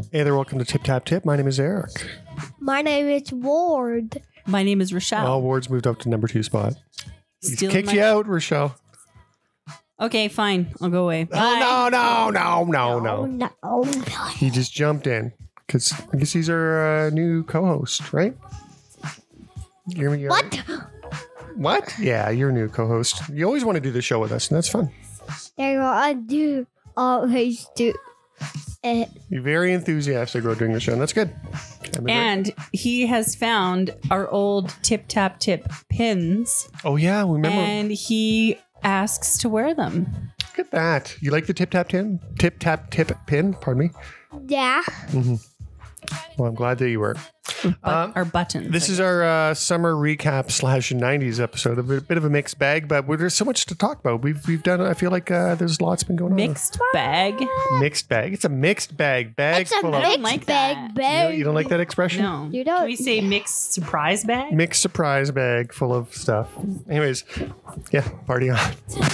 Hey there, welcome to Tip Tap Tip. My name is Eric. My name is Ward. My name is Rochelle. Oh, Ward's moved up to number 2 spot. He's Stealing kicked you out, Rochelle. Okay, fine. I'll go away. Bye. Oh, no. He just jumped in because I guess he's our new co-host, right? What? What? Yeah, you're a new co-host. You always want to do the show with us, and that's fun. I do always do it. You're very enthusiastic about doing the show, and that's good. And he has found our old Tip Tap Tip pins, Oh, yeah, remember. and he asks to wear them. Look at that. You like the Tip Tap Tip? Tip Tap Tip pin? Pardon me. Yeah. Well, I'm glad that you were. Our buttons. This is our summer recap / 90s episode. A bit of a mixed bag, but there's so much to talk about. We've done. I feel like there's lots been going on. mixed bag. Mixed bag. It's a mixed bag. Bag It's a full mixed of. like bag. that. You don't like that expression? No. You don't- Can we say mixed surprise bag? Mixed surprise bag full of stuff. Anyways, yeah, party on.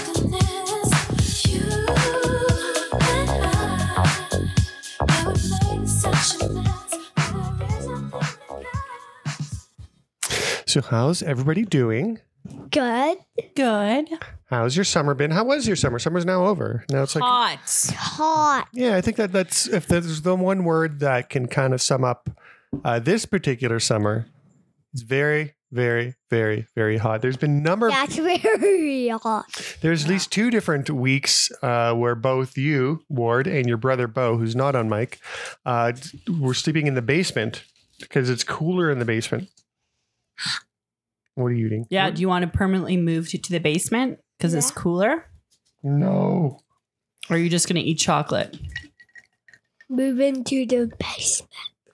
So how's everybody doing? Good. Good. How's your summer been? How was your summer? Summer's now over. Now it's like Hot. Hot. yeah, I think that's if there's the one word that can kind of sum up this particular summer, it's very, very, very, very hot. There's been That's very hot. there's at least 2 different weeks where both you, Ward, and your brother Bo, who's not on mic, were sleeping in the basement because it's cooler in the basement. What are you eating? Yeah. What? Do you want to permanently move to the basement because it's Yeah. cooler? No. Or are you just going to eat chocolate? Move into the basement.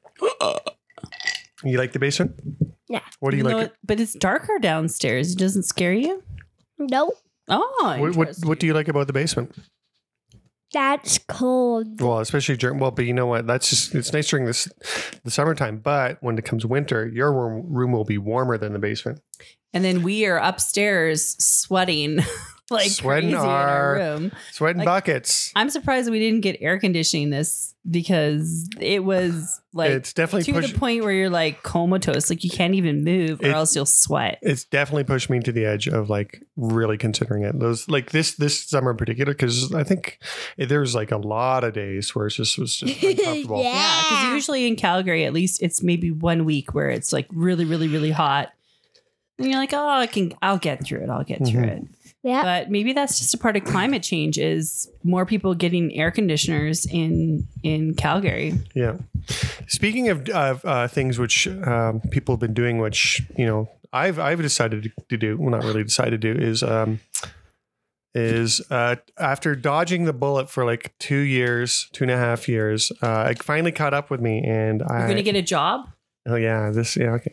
You like the basement? Yeah. What do you Even like? though but it's darker downstairs. It doesn't scare you? Nope. Oh, What do you like about the basement? That's cold. Well, especially during but you know what? That's just it's nice during the summertime. But when it comes winter, your room will be warmer than the basement. And then we are upstairs sweating like Sweating crazy in our room. Sweating Like, buckets. I'm surprised we didn't get air conditioning this because it was like It's definitely to the point where you're like comatose, like you can't even move or else you'll sweat. It's definitely pushed me to the edge of like really considering it. Those like this summer in particular, because I think there's like a lot of days where it was just uncomfortable. Yeah. Yeah, because usually in Calgary, at least it's maybe 1 week where it's like really, really, really hot. And you're like, oh, I'll get through it. I'll get through it. Yeah. But maybe that's just a part of climate change is more people getting air conditioners in Calgary. Yeah. Speaking of things which people have been doing, which I've decided to do. Well, not really decided to do is after dodging the bullet for like 2.5 years, it finally caught up with me, and You're going to get a job? Oh yeah, okay.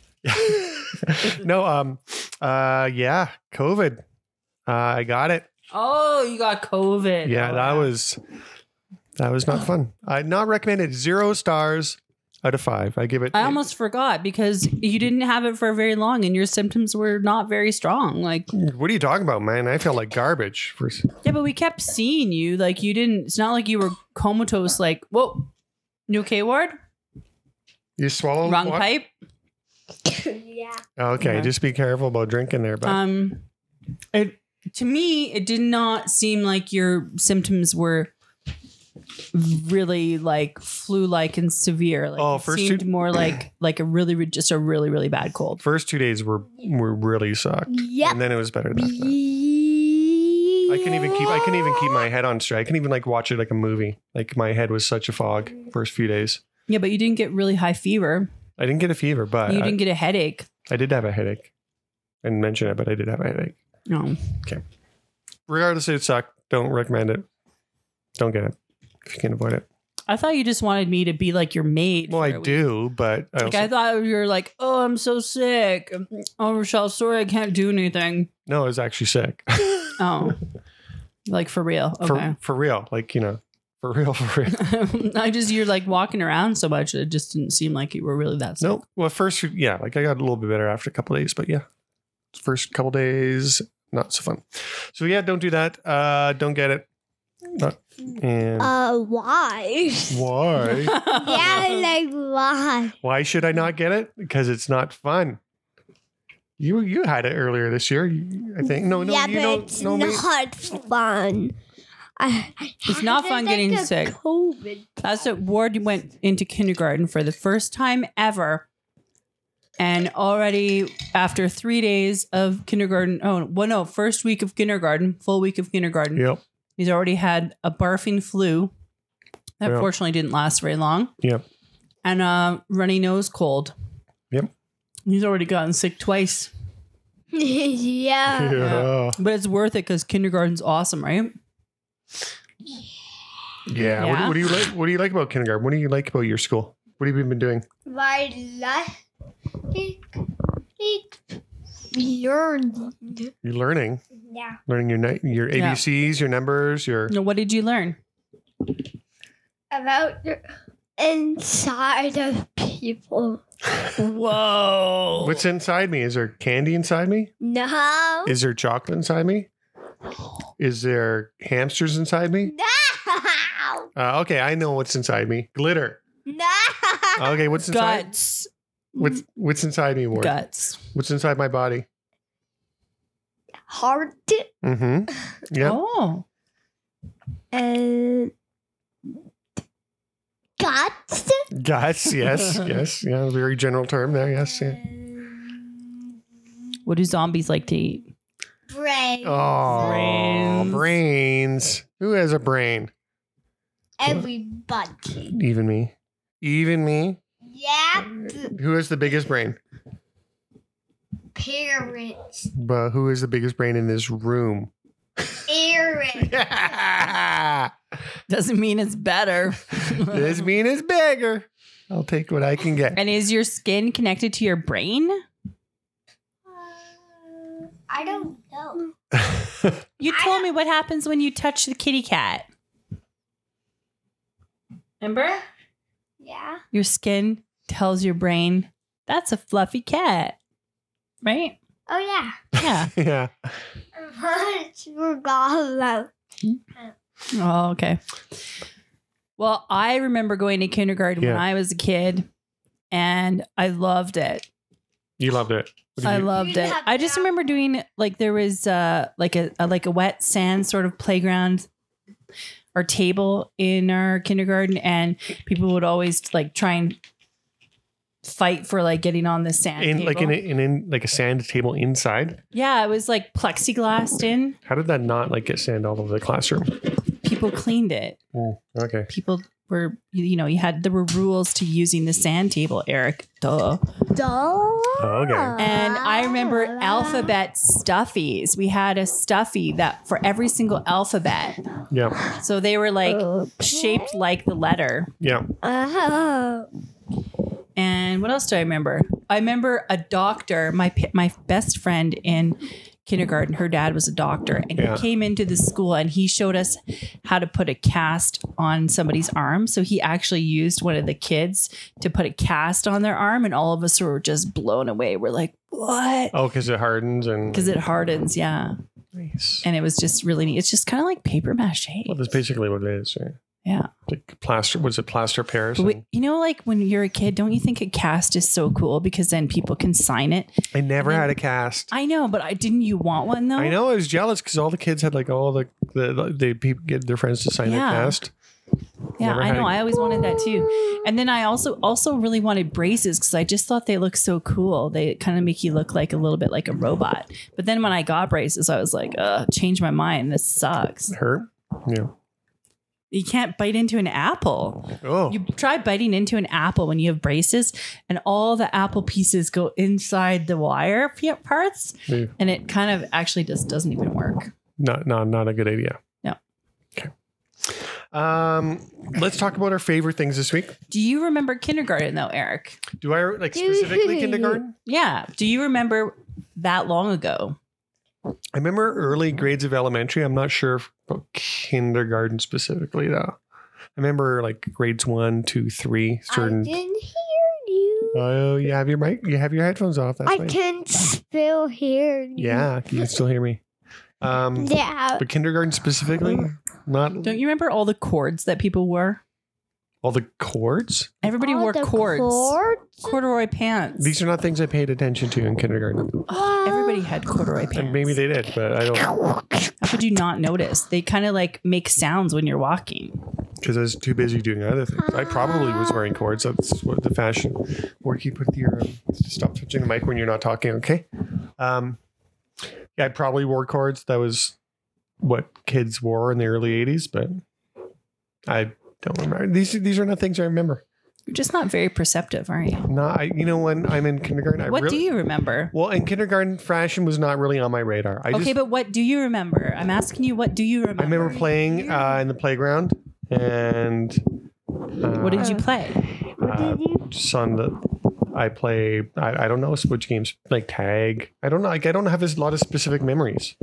No, COVID. I got it. Oh, you got COVID. Yeah, Oh, that was not fun. I not recommended. 0 stars out of 5. I give it. I almost forgot because you didn't have it for very long and your symptoms were not very strong. Like, What are you talking about, man? I felt like garbage. yeah, but we kept seeing you. Like, you didn't, it's not like you were comatose, like, whoa, you okay, Ward? You swallowed Wrong what? pipe. Yeah. Okay, Yeah. just be careful about drinking there. But To me, it did not seem like your symptoms were really like flu-like and severe. Like, it seemed more like just a really, really bad cold. first 2 days were really sucked, Yep. and then it was better after that. I couldn't even keep my head on straight. I couldn't even like watch it like a movie. Like my head was such a fog first few days. Yeah, but you didn't get really high fever. I didn't get a fever, but You didn't get a headache. I did have a headache. I didn't mention it, but I did have a headache. No. Regardless, it sucked. Don't recommend it. Don't get it if you can avoid it. I thought you just wanted me to be like your maid. Well, for I a week. do, but I Like, also, I thought you were like, oh, I'm so sick. Oh, Rochelle, sorry, I can't do anything. no, I was actually sick. Oh, like for real. Okay. for real. Like, for real. You're like walking around so much. It just didn't seem like you were really that sick. No, well, first, yeah, like I got a little bit better after a couple of days, but yeah, first couple days, not so fun. So yeah, don't do that. Don't get it. And Why? why? Yeah, like why? Why should I not get it? Because it's not fun. You had it earlier this year, I think. No, yeah, you but don't. it's No, not fun. It's not fun getting sick. COVID. That's what Ward went into kindergarten for the first time ever. And already after 3 days of kindergarten, first week of kindergarten, full week of kindergarten, Yep. he's already had a barfing flu that Yep. fortunately didn't last very long. Yep. And a runny nose cold. Yep. He's already gotten sick twice. Yeah. Yeah. But it's worth it because kindergarten's awesome, right? Yeah. Yeah. What do you like? What do you like about kindergarten? What do you like about your school? What have you been doing? My life. Learning. You're learning. Yeah. Learning your Yeah. ABCs, your numbers, your. Now, what did you learn? About the inside of people. Whoa. What's inside me? Is there candy inside me? No. Is there chocolate inside me? Is there hamsters inside me? No. Okay, I know what's inside me. Glitter. No. Okay, what's inside? Guts. What's inside me, Ward? Guts. What's inside my body? Heart Mm-hmm. Yep. Oh. and guts. Guts. Yes. Yes. Yeah. Very general term there. Yes. Yeah. What do zombies like to eat? Brain. Oh, Brains. brains. Who has a brain? Everybody. Even me. Even me. Yeah. Who has the biggest brain? Parents. But who is the biggest brain in this room? Aaron. Doesn't mean it's better. This mean is bigger. I'll take what I can get. And is your skin connected to your brain? I don't know. You told me what happens when you touch the kitty cat. Remember? Yeah. Your skin tells your brain, that's a fluffy cat. Right? Oh yeah. Yeah. Yeah. I forgot about. Oh, okay. Well, I remember going to kindergarten when Yeah. I was a kid, and I loved it. You loved it. What did I you- loved You it. have I just that? remember doing like there was like a wet sand sort of playground or table in our kindergarten, and people would always like try and fight for like getting on the sand in table. like in like a sand table inside. Yeah, it was like plexiglassed in. How did that not like get sand all over the classroom? People cleaned it. Okay. People were, there were rules to using the sand table, Eric. Duh. Okay. And I remember alphabet stuffies. We had a stuffy that for every single alphabet. Yeah. So they were like shaped like the letter. Yeah. Oh. And what else do I remember? I remember a doctor, my best friend in kindergarten, her dad was a doctor, and Yeah. he came into the school and he showed us how to put a cast on somebody's arm. So he actually used one of the kids to put a cast on their arm, and all of us were just blown away. We're like, what? Oh, because it hardens and. Because it hardens, yeah. Nice. And it was just really neat. It's just kind of like paper mache. Well, that's basically what it is. Right? Yeah. Like plaster. Was it plaster Paris? But like when you're a kid, don't you think a cast is so cool because then people can sign it? I never had a cast. I know, but didn't you want one though? I know. I was jealous because all the kids had like all the people get their friends to sign their Yeah. cast. Yeah, Never I had know. a- I always wanted that too. And then I also really wanted braces because I just thought they looked so cool. They kind of make you look like a little bit like a robot. But then when I got braces, I was like, change my mind. This sucks. Hurt. Yeah. You can't bite into an apple. Oh. You try biting into an apple when you have braces, and all the apple pieces go inside the wire parts, Yeah. and it kind of actually just doesn't even work. Not a good idea. No. Okay. Let's talk about our favorite things this week. Do you remember kindergarten though, Eric? Do I like specifically kindergarten? Yeah. Do you remember that long ago? I remember early grades of elementary. I'm not sure about kindergarten specifically though. I remember like grades 1, 2, 3. I Certain. didn't hear you. Oh, you have your mic. You have your headphones off. That's I fine. can still hear you. Yeah, you can still hear me. Yeah. But kindergarten specifically, Not Don't you remember all the cords that people wore? all the chords. Everybody All wore the cords. cords? Corduroy pants. These are not things I paid attention to in kindergarten. Everybody had corduroy pants. And maybe they did, but I don't, How could you not notice? They kind of like make sounds when you're walking. because I was too busy doing other things. I probably was wearing cords. That's what the fashion. Worky, put your stop touching the mic when you're not talking. Okay. Yeah, I probably wore cords. That was what kids wore in the early '80s, but I don't remember. These are not things I remember. You're just not very perceptive, are you? When I'm in kindergarten, What do you remember? Well, in kindergarten, fashion was not really on my radar. But what do you remember? I'm asking you, what do you remember? I remember playing in the playground, and What did you play? I play. I don't know which games, like tag. I don't know. Like I don't have a lot of specific memories.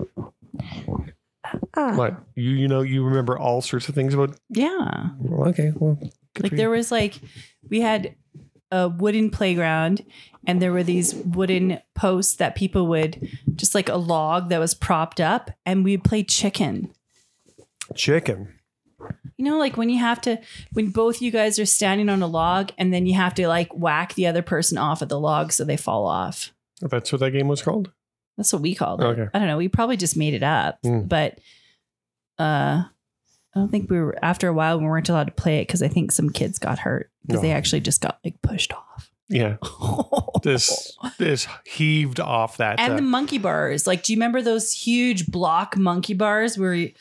What you remember all sorts of things about? Yeah. Well, okay, well, good Like for there you. was we had a wooden playground and there were these wooden posts that people would just like a log that was propped up and we played chicken. Chicken. You know, like when both you guys are standing on a log and then you have to like whack the other person off of the log so they fall off. That's what that game was called. That's what we called it. Okay. I don't know. We probably just made it up, but I don't think after a while we weren't allowed to play it because I think some kids got hurt because they actually just got like pushed off. Yeah. This heaved off that. And the monkey bars. Like, do you remember those huge block monkey bars where,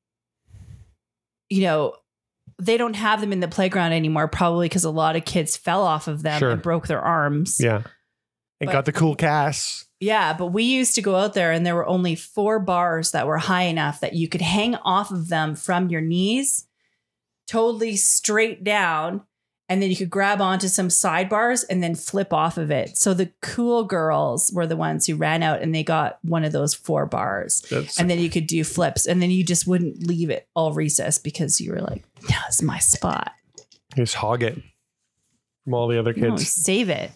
they don't have them in the playground anymore, probably because a lot of kids fell off of them and broke their arms. Yeah. And got the cool casts. Yeah, but we used to go out there and there were only 4 bars that were high enough that you could hang off of them from your knees, totally straight down, and then you could grab onto some sidebars and then flip off of it. So the cool girls were the ones who ran out and they got one of those 4 bars. And then you could do flips and then you just wouldn't leave it all recess because you were like, that's my spot. Just hog it from all the other No, kids. save it.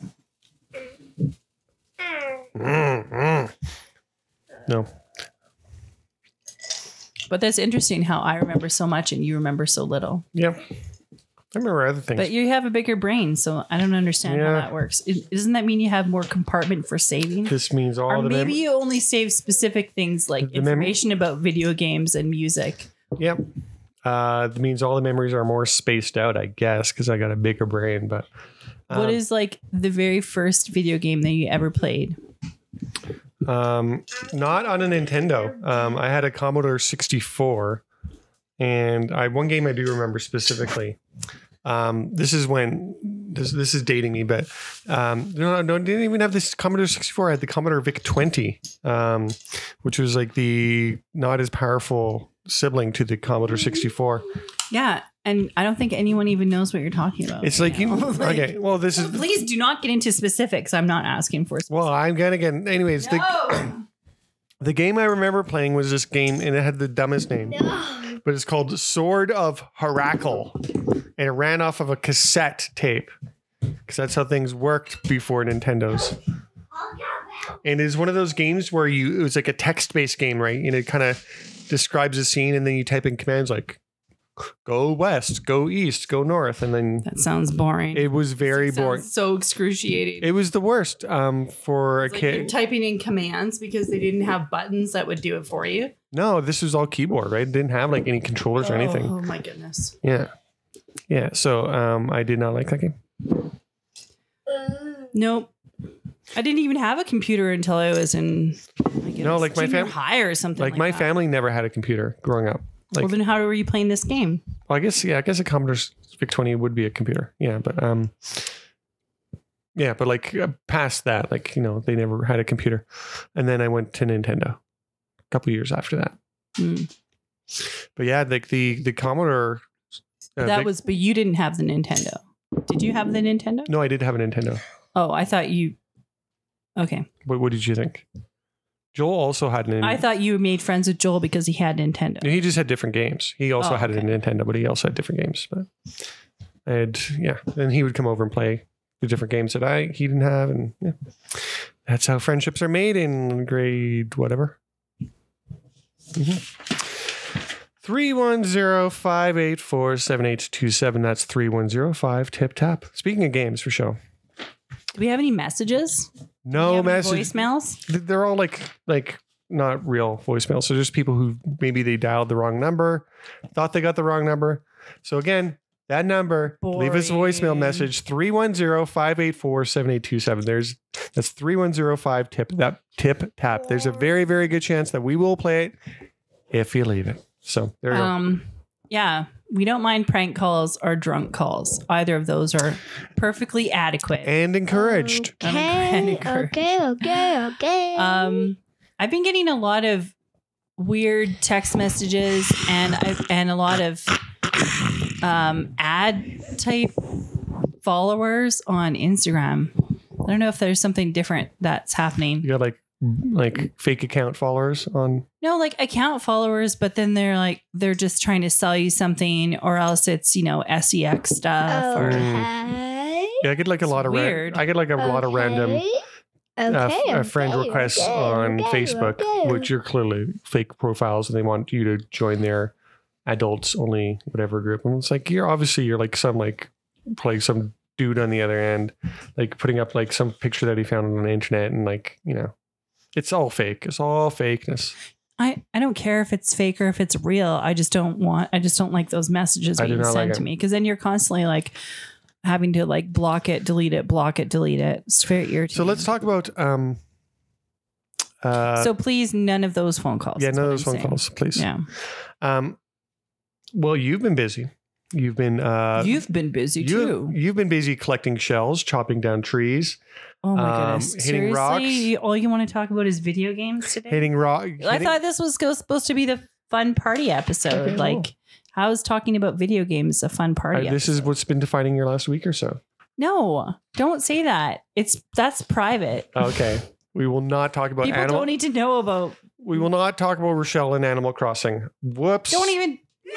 No. But that's interesting how I remember so much and you remember so little. Yeah. I remember other things. But you have a bigger brain, so I don't understand how that works. Doesn't that mean you have more compartment for saving? This means all or the maybe you only save specific things like information about video games and music. Yep. That means all the memories are more spaced out, I guess, because I got a bigger brain. But what is like the very first video game that you ever played? Not on a Nintendo. I had a Commodore 64, and one game I do remember specifically. This is when this is dating me, but no, didn't even have this Commodore 64. I had the Commodore VIC 20, which was like the not as powerful sibling to the Commodore 64. Yeah, and I don't think anyone even knows what you're talking about. It's like okay. Well, this is. Please do not get into specifics. I'm not asking for. Well, I'm gonna get. Anyways, No. the game I remember playing was this game, and it had the dumbest name. But it's called Sword of Herakle, and it ran off of a cassette tape because that's how things worked before Nintendo's. And it's one of those games where it was like a text-based game, right? And it kind of describes a scene, and then you type in commands like "go west," "go east," "go north," and then That sounds boring. it was very Sounds boring. so excruciating. It was the worst for a It's like you're kid. typing in commands because they didn't have buttons that would do it for you. No, this was all keyboard, right? It didn't have like any controllers or anything. Oh my goodness. Yeah. So I did not like that game. Nope. I didn't even have a computer until I was in like my junior high or something. Like my that. family never had a computer growing up. Like, Well, then how were you playing this game? well, I guess a Commodore VIC 20 would be a computer. Yeah, but like past that, like they never had a computer. And then I went to Nintendo a couple years after that. But yeah, like the Commodore. But you didn't have the Nintendo. Did you have the Nintendo? No, I did have a Nintendo. Oh, I thought you. Okay. What did you think? Joel also had an. I thought you made friends with Joel because he had Nintendo. He just had different games. He also had a Nintendo, but he also had different games. But then he would come over and play the different games that he didn't have, and that's how friendships are made in grade whatever. 310-584-7827. That's 3105-TIP-TAP. Speaking of games for show. Do we have any messages? Do we No have any message. voicemails? They're all like not real voicemails. So just people who maybe they dialed the wrong number, thought they got the wrong number. So again, that number, leave us a voicemail Boring. message, 310-584-7827. That's 3105-TIP-TAP. There's a very, very good chance that we will play it if you leave it. So there you go. Yeah, we don't mind prank calls or drunk calls. Either of those are perfectly adequate. And encouraged. Okay. I've been getting a lot of weird text messages and a lot of ad type followers on Instagram. I don't know if there's something different that's happening. You got like fake account followers on. No, like account followers, but then they're just trying to sell you something, or else it's SEX stuff. Or Okay. Yeah, I get like a lot of weird. I get like a lot of random friend requests on Facebook, which are clearly fake profiles, and they want you to join their adults only whatever group. And it's like you're like some dude on the other end, like putting up like some picture that he found on the internet, and it's all fake. It's all fakeness. I don't care if it's fake or if it's real. I just don't like those messages I do being not sent like to it. me, because then you're constantly like having to like block it, delete it, block it, delete it. It's very irritating. So let's talk about so please, none of those phone calls. yeah, is none of what those I'm phone saying. calls, please. Yeah. Well, you've been busy. You've been You've been busy too. You've been busy collecting shells, chopping down trees, Oh my goodness. hitting rocks. Seriously? All you want to talk about is video games today? hitting rock. I thought this was supposed to be the fun party episode. Okay, like, how is talking about video games a fun party this is episode? what's been defining your last week or so. No, don't say that. That's private. Okay. We will not talk about People don't need to know about. We will not talk about Rochelle and Animal Crossing. Whoops. Don't even.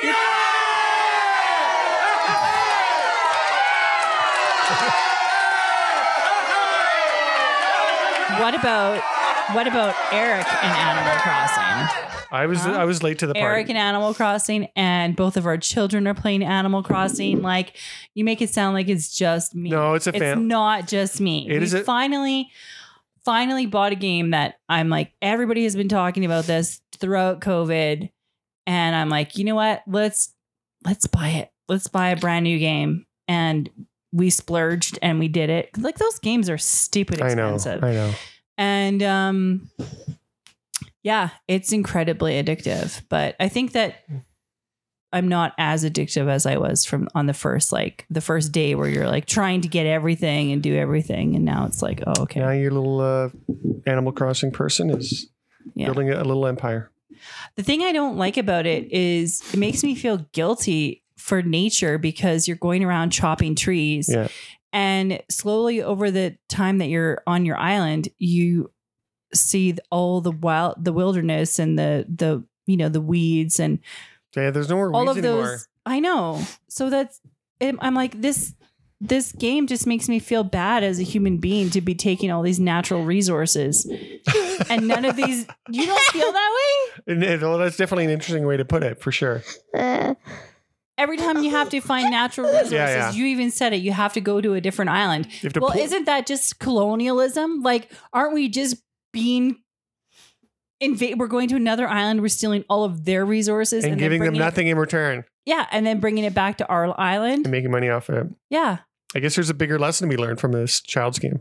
What about Eric and Animal Crossing? I was late to the party. Eric and Animal Crossing, and both of our children are playing Animal Crossing. Like, you make it sound like it's just me. No, it's a It's not just me. It We is a- finally bought a game that I'm like, everybody has been talking about this throughout COVID, and I'm like, you know what? Let's buy it. Let's buy a brand new game. And we splurged and we did it. Like, those games are stupid I know. expensive. I know. And yeah, it's incredibly addictive. But I think that I'm not as addictive as I was on the first day where you're like trying to get everything and do everything. And now it's like, oh, okay. Now your little Animal Crossing person is Yeah. building a little empire. The thing I don't like about it is it makes me feel guilty for nature, because you're going around chopping trees. Yeah. And slowly over the time that you're on your island, you see all the wilderness and the weeds and Yeah, there's no more all weeds of anymore. those. I know. So I'm like, this game just makes me feel bad as a human being to be taking all these natural resources and none of these. You don't feel that way? Well, that's definitely an interesting way to put it, for sure. Every time you have to find natural resources, Yeah. you even said it, you have to go to a different island. You have to Well, pull- isn't that just colonialism? Like, aren't we just being we're going to another island, we're stealing all of their resources and then giving them bringing it- nothing in return Yeah, and then bringing it back to our island. and making money off it. Yeah. I guess there's a bigger lesson to be learned from this child's game.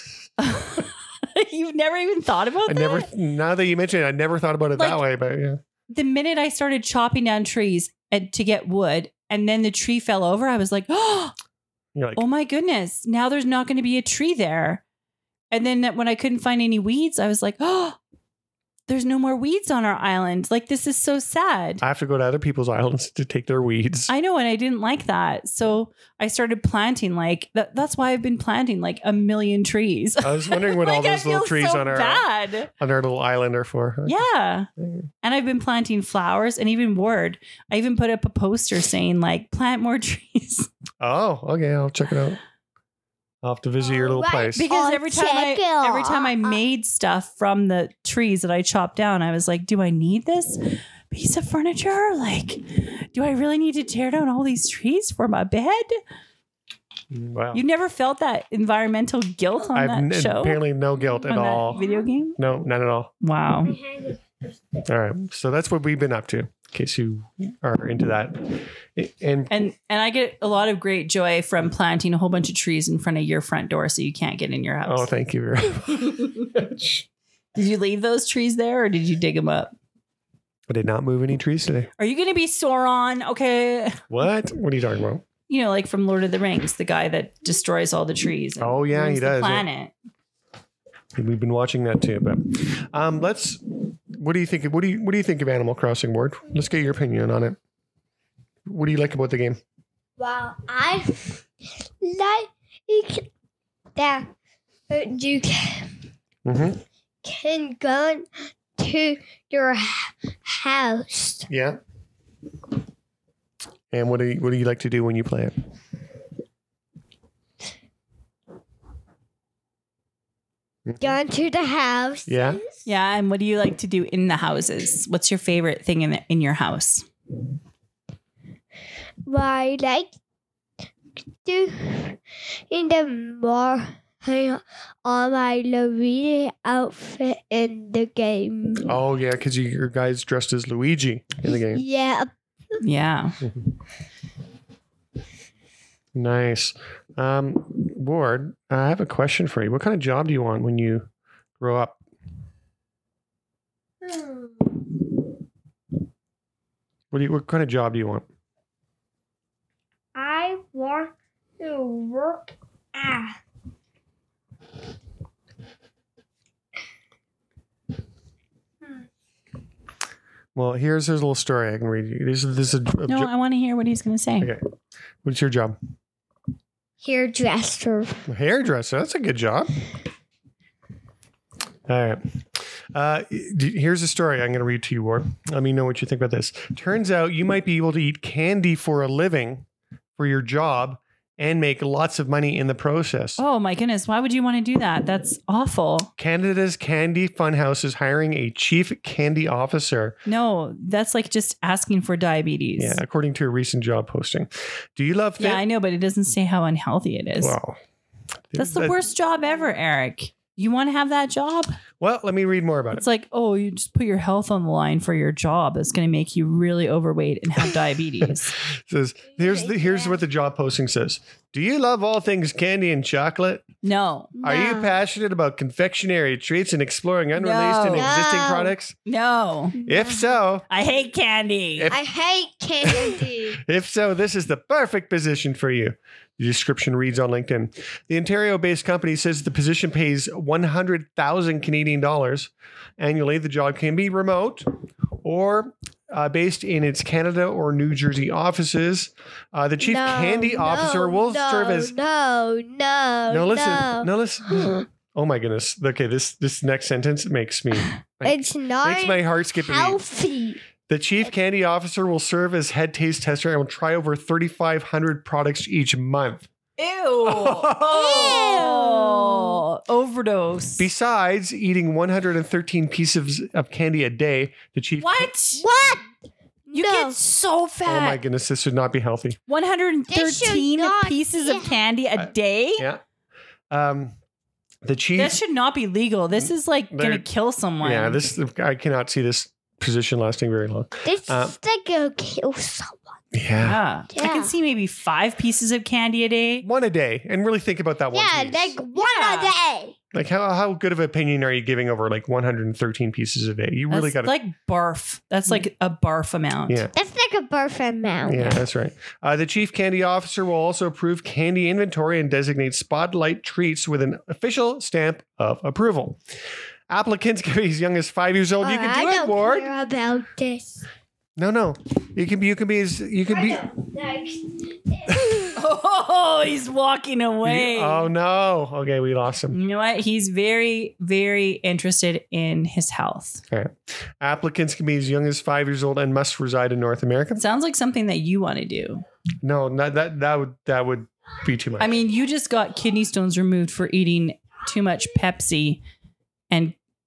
You've never even thought about that? Now that you mention it, I never thought about it that way, but yeah. The minute I started chopping down trees to get wood, and then the tree fell over, I was like, oh You're like, my goodness, now there's not going to be a tree there. And then when I couldn't find any weeds, I was like, oh, there's no more weeds on our island. Like, this is so sad. I have to go to other people's islands to take their weeds. I know, and I didn't like that. So I started planting that's why I've been planting like 1 million trees. I was wondering what all Like, I those little feel trees so on our little island are for. Yeah. Mm. And I've been planting flowers and even word. I even put up a poster saying like, plant more trees. Oh, okay. I'll check it out. I'll have to visit your little Alright. place. Because Oh, every time check it I out. made stuff from the trees that I chopped down, I was like, do I need this? piece of furniture? Like, do I really need to tear down all these trees for my bed? Wow. You never felt that environmental guilt on that show? Apparently no guilt at On that all. video game? No, not at all. Wow. All right. So that's what we've been up to, in case you are into that. And And I get a lot of great joy from planting a whole bunch of trees in front of your front door so you can't get in your house. oh, thank you very much. Did you leave those trees there or did you dig them up? I did not move any trees today. Are you going to be Sauron? Okay. What? What are you talking about? You know, like from Lord of the Rings, the guy that destroys all the trees. and Oh, yeah, he ruins the does, yeah. planet. We've been watching that too. But let's. What do you think? What do you think of Animal Crossing, Ward? Let's get your opinion on it. What do you like about the game? Well, I like that you Mm-hmm. can go to your house. Yeah. And what do you like to do when you play it? Go to the house. Yeah. Yeah, and what do you like to do in the houses? What's your favorite thing in your house? Well, I like to in the morning on my Luigi outfit in the game. Oh yeah, because your guy's dressed as Luigi in the game. Yeah. Yeah. Nice. Ward, I have a question for you. What kind of job do you want when you grow up? What kind of job do you want? I want to work at. Well, here's a little story I can read you. This is a No, I want to hear what he's going to say. okay. What's your job? Hairdresser. Hairdresser. That's a good job. All right. Here's a story I'm going to read to you, Ward. Let me know what you think about this. Turns out you might be able to eat candy for a living for your job and make lots of money in the process. Oh my goodness, why would you want to do that? That's awful. Canada's Candy Funhouse is hiring a chief candy officer. No, that's like just asking for diabetes. Yeah, according to a recent job posting. Do you love Yeah, I know, but it doesn't say how unhealthy it is. Wow. That's the worst job ever, Eric. You want to have that job? Well, let me read more about It's it. like, oh, you just put your health on the line for your job. That's going to make you really overweight and have diabetes. It says here's what the job posting says. Do you love all things candy and chocolate? No, Are you No. passionate about confectionery treats and exploring unreleased and No. existing No. products? no. If so, I hate candy. If- I hate candy. this is the perfect position for you. The description reads on LinkedIn. The Ontario-based company says the position pays 100,000 Canadian dollars annually. The job can be remote or based in its Canada or New Jersey offices. The chief candy officer will serve as No, listen. Oh my goodness. Okay, this next sentence makes It's not makes my heart skip a beat. healthy. The chief candy officer will serve as head taste tester and will try over 3,500 products each month. Ew. Oh, overdose. Besides eating 113 pieces of candy a day, the chief. What? What? You No. get so Oh fat. my goodness, this should not be healthy. This 113 should not pieces of be- candy a day? Yeah. The chief. That should not be legal. This is like going There- to kill someone. Yeah, I cannot see this position lasting very long. This is gonna kill someone. Yeah. Yeah. I can Yeah. see maybe 5 pieces of candy a day. One a day, and really think about that one. Yeah, piece. like one Yeah. a day. Like how good of an opinion are you giving over like 113 pieces a day? You really That's got to. like barf. That's like a barf amount. Yeah. That's like a birthday amount. Yeah, that's right. The chief candy officer will also approve candy inventory and designate spotlight treats with an official stamp of approval. Applicants can be as young as 5 years old. You can do I it, don't Ward. care about this. No. You can be. Oh, he's walking away. Oh no. Okay, we lost him. You know what? He's very, very interested in his health. All right. Applicants can be as young as 5 years old and must reside in North America. It sounds like something that you want to do. No, not that would be too much. I mean, you just got kidney stones removed for eating too much Pepsi and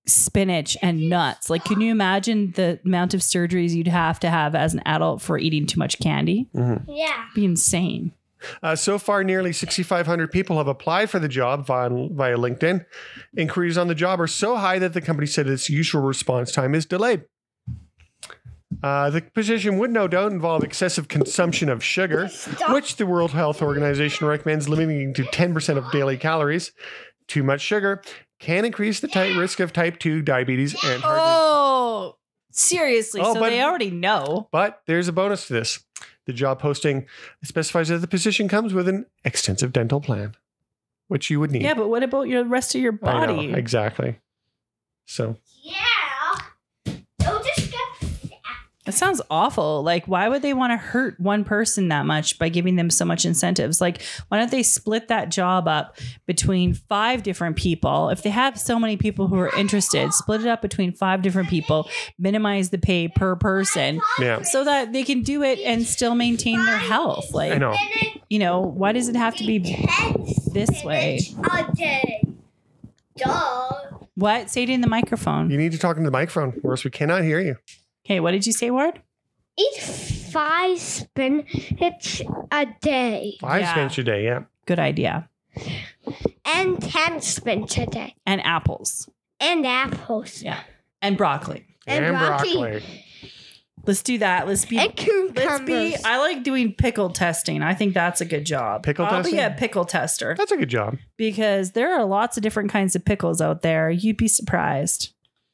spinach and nuts. Like, can you imagine the amount of surgeries you'd have to have as an adult for eating too much candy? Yeah. It'd be insane. So far, nearly 6,500 people have applied for the job via LinkedIn. Inquiries on the job are so high that the company said its usual response time is delayed. The position would no doubt involve excessive consumption of sugar, which the World Health Organization recommends limiting to 10% of daily calories. Too much sugar can increase the risk of type 2 diabetes and heart disease. Oh, seriously. Oh, So but- they already know. But there's a bonus to this. The job posting specifies that the position comes with an extensive dental plan, which you would need. Yeah, but what about your rest of your I know, body? exactly. So Yeah. Don't just get It sounds awful. Like, why would they want to hurt one person that much by giving them so much incentives? Like, why don't they split that job up between 5 different people? If they have so many people who are interested, split it up between 5 different people, minimize the pay per person yeah, so that they can do it and still maintain their health. Like, I know. you know, why does it have to be this way? a day. Duh. What? Say it in the microphone. You need to talk into the microphone, or else we cannot hear you. Okay, what did you say, Ward? Eat 5 spinach a day. 5 Yeah. spinach a day, yeah. Good idea. And 10 spinach a day. And apples. And apples. Yeah. And broccoli. And broccoli. Let's do that. Let's be. And Let's be. cucumbers. I like doing pickle testing. I think that's a good job. Pickle I'll testing? be a pickle tester That's a good job. because there are lots of different kinds of pickles out there. You'd be surprised.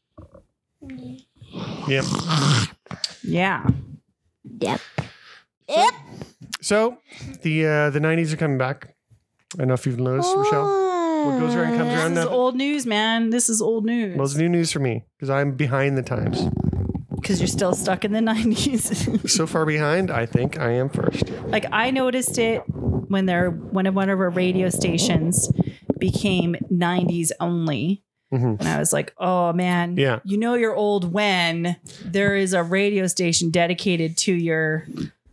Yep. Yeah. Yep. So the 90s are coming back. I don't know if you've noticed, Michelle. What goes around comes around This is now. old news, man. This is old news. Well, it's new news for me because I'm behind the times. Because you're still stuck in the 90s. So far behind, I think I am first. Like, I noticed it when one of our radio stations became 90s only. Mhm. And I was like, oh man, Yeah. you know you're old when there is a radio station dedicated to your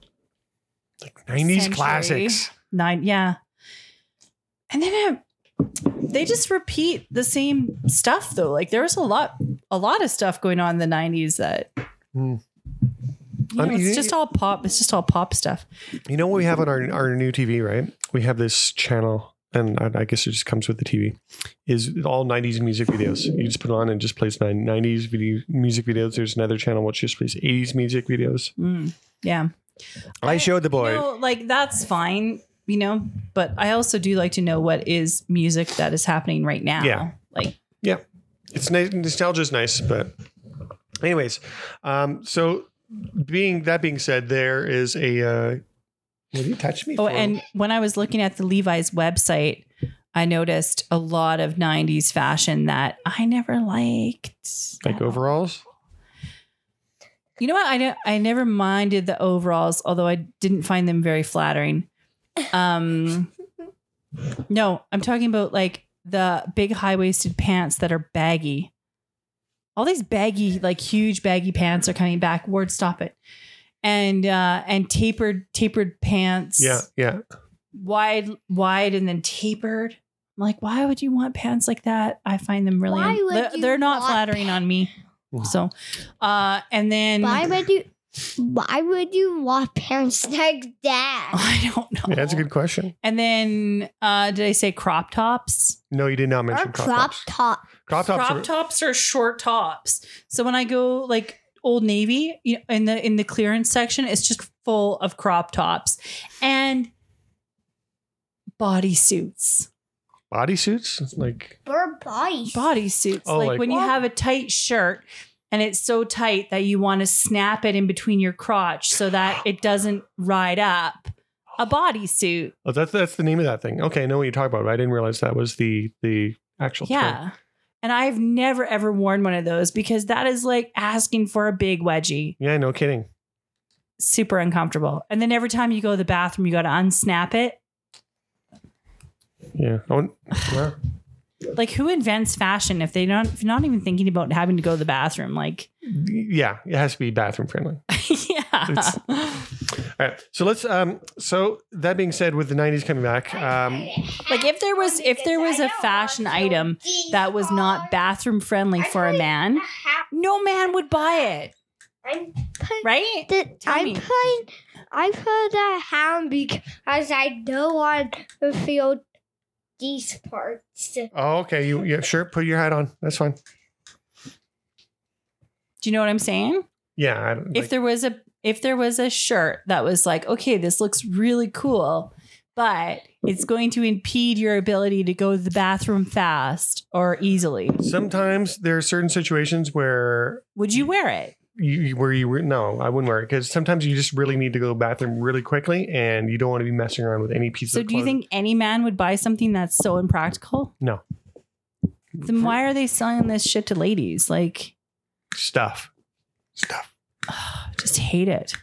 90s century. classics. Yeah. And then they just repeat the same stuff though. Like there was a lot of stuff going on in the 90s that Hmm. you know, it's just all pop. It's just all pop stuff. You know what we have on our new TV, right? We have this channel, and I guess it just comes with the TV, is all 90s music videos. You just put it on and it just plays 90s music videos. There's another channel which just plays 80s music videos. Yeah. I showed the boy. You know, like that's fine, you know, but I also do like to know what is music that is happening right now. Yeah. Like, Yeah. It's nice. Nostalgia's nice, but anyways, so being said, there is a, what do you touch me oh, for? and when I was looking at the Levi's website, I noticed a lot of 90s fashion that I never liked. like overalls? You know what? I never minded the overalls, although I didn't find them very flattering. No, I'm talking about like the big high-waisted pants that are baggy. All these baggy, like huge baggy pants are coming back. Ward, stop it. And tapered pants. Yeah. Wide and then tapered. I'm like, why would you want pants like that? I find them really Why would you they're not want flattering on me. So and then Why would you want pants like that? I don't know. Yeah, that's a good question. And then did I say crop tops? No, you did not Or mention crop crop tops. top. Crop tops Crop are, tops are short tops. So when I go like Old Navy, you know, in the clearance section, it's just full of crop tops and bodysuits. bodysuits. Like, For boys. Bodysuits. Oh, like like- when you have a tight shirt and it's so tight that you want to snap it in between your crotch so that it doesn't ride up. A bodysuit. oh, that's the name of that thing. Okay, I know what you're talking about. But I didn't realize that was the actual term. Yeah. And I've never ever worn one of those because that is like asking for a big wedgie. Yeah, no kidding. Super uncomfortable. And then every time you go to the bathroom, you got to unsnap it. Yeah. Well, Like who invents fashion if they're not even thinking about having to go to the bathroom? Like, yeah, it has to be bathroom friendly. yeah. All All right. So let's. So that being said, with the '90s coming back, Like if there was a fashion item that was not bathroom friendly for a man, no man would buy it. Right? Tell me. I put a ham because I don't want to feel these parts. oh, okay. Yeah, sure. Put your hat on. That's fine. Do you know what I'm saying? Yeah. I don't, If there was a shirt that was like, okay, this looks really cool, but it's going to impede your ability to go to the bathroom fast or easily, sometimes there are certain situations where would you wear it? no, I wouldn't wear it because sometimes you just really need to go to the bathroom really quickly, and you don't want to be messing around with any piece So of do you clothing. think any man would buy something that's so impractical? No. Then why are they selling this shit to ladies? Like, Stuff. just hate it.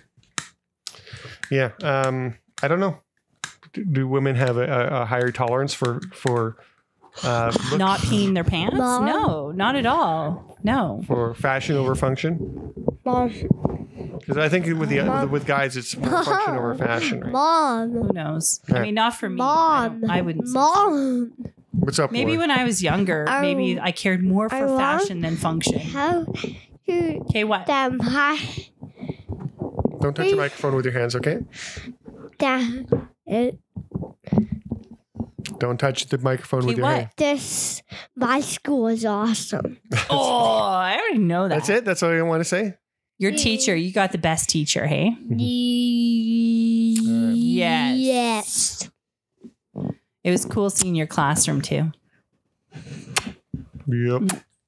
Yeah. I don't know. Do women have a higher tolerance for look, Not peeing their pants? Mom? No, not at all. No. for fashion over function? Mom, Because I think with guys, it's more function over fashion. Right? Mom, Who knows? Yeah. I mean, not for me. Mom, I wouldn't. Say so. Mom. What's up? Maybe Lauren? when I was younger, maybe I cared more I for want- fashion than function. How to Okay, what? them high Don't touch your microphone with your hands, okay? down it. Don't touch the microphone Okay, with your what? hand. This my school is awesome. Oh, I already know that. That's it. That's all you want to say. Your teacher, you got the best teacher, hey? Yes. Yes. It was cool seeing your classroom too. Yep.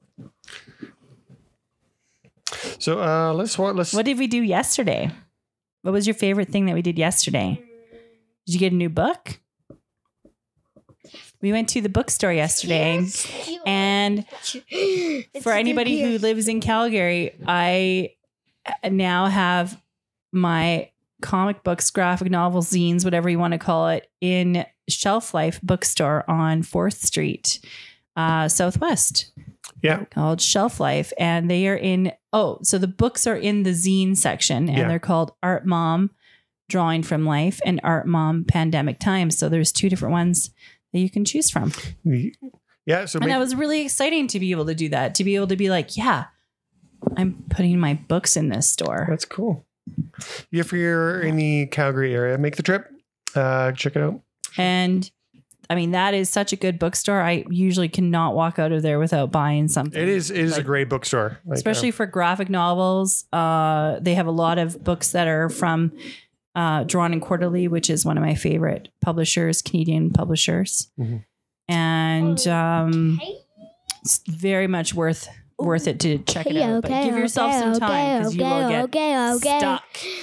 So let's. What did we do yesterday? What was your favorite thing that we did yesterday? Did you get a new book? We went to the bookstore yesterday, and for anybody who lives in Calgary, I now have my comic books, graphic novels, zines, whatever you want to call it, in Shelf Life bookstore on 4th Street, Southwest. Yeah. Called Shelf Life. And they are in, so the books are in the zine section, and Yeah. they're called Art Mom, Drawing from Life, and Art Mom, Pandemic Times. So there's 2 different ones that you can choose from. Yeah. So And that was really exciting to be able to do that, to be able to be like, yeah, I'm putting my books in this store. that's cool. If you're in the Calgary area, make the trip. Check it out. And I mean, that is such a good bookstore. I usually cannot walk out of there without buying something. It is a Like, great bookstore. Like, especially for graphic novels. They have a lot of books that are from Drawn and Quarterly, which is one of my favorite publishers, Canadian publishers. Mhm. And it's very much worth it to check it out. But give yourself some time because you will get stuck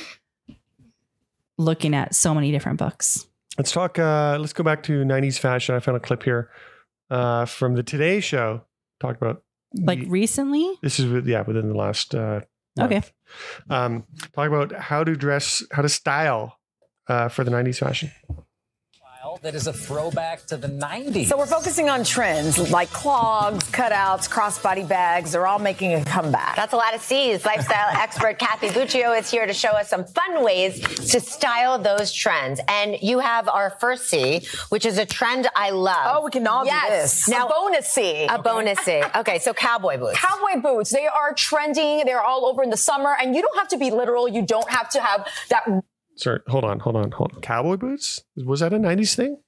looking at so many different books. let's talk. Let's go back to '90s fashion. I found a clip here from the Today Show. Talk about Like recently? this is within the last. Okay. month. Talk about how to style for the '90s fashion. That is a throwback to the 90s. So we're focusing on trends like clogs, cutouts, crossbody bags. They're all making a comeback. That's a lot of C's. Lifestyle expert Kathy Buccio is here to show us some fun ways to style those trends. And you have our first C, which is a trend I love. Oh, we can all do this. Now, a bonus C. A bonus C. Okay, so cowboy boots. Cowboy boots, they are trending. They're all over in the summer. And you don't have to be literal. You don't have to have that. Sorry, hold on. Cowboy boots? Was that a '90s thing?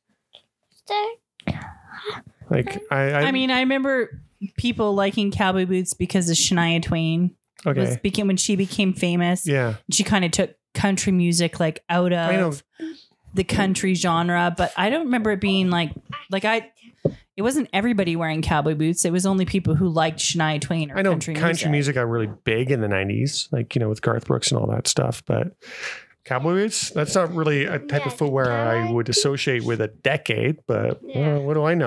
Like I mean, I remember people liking cowboy boots because of Shania Twain. okay, When she became famous. yeah. She kind of took country music like out I know. of the country genre, but I don't remember it being it wasn't everybody wearing cowboy boots. It was only people who liked Shania Twain or I know country music got really big in the '90s, like with Garth Brooks and all that stuff. But cowboy boots, that's not really a type of footwear I would associate with a decade. But what do I know?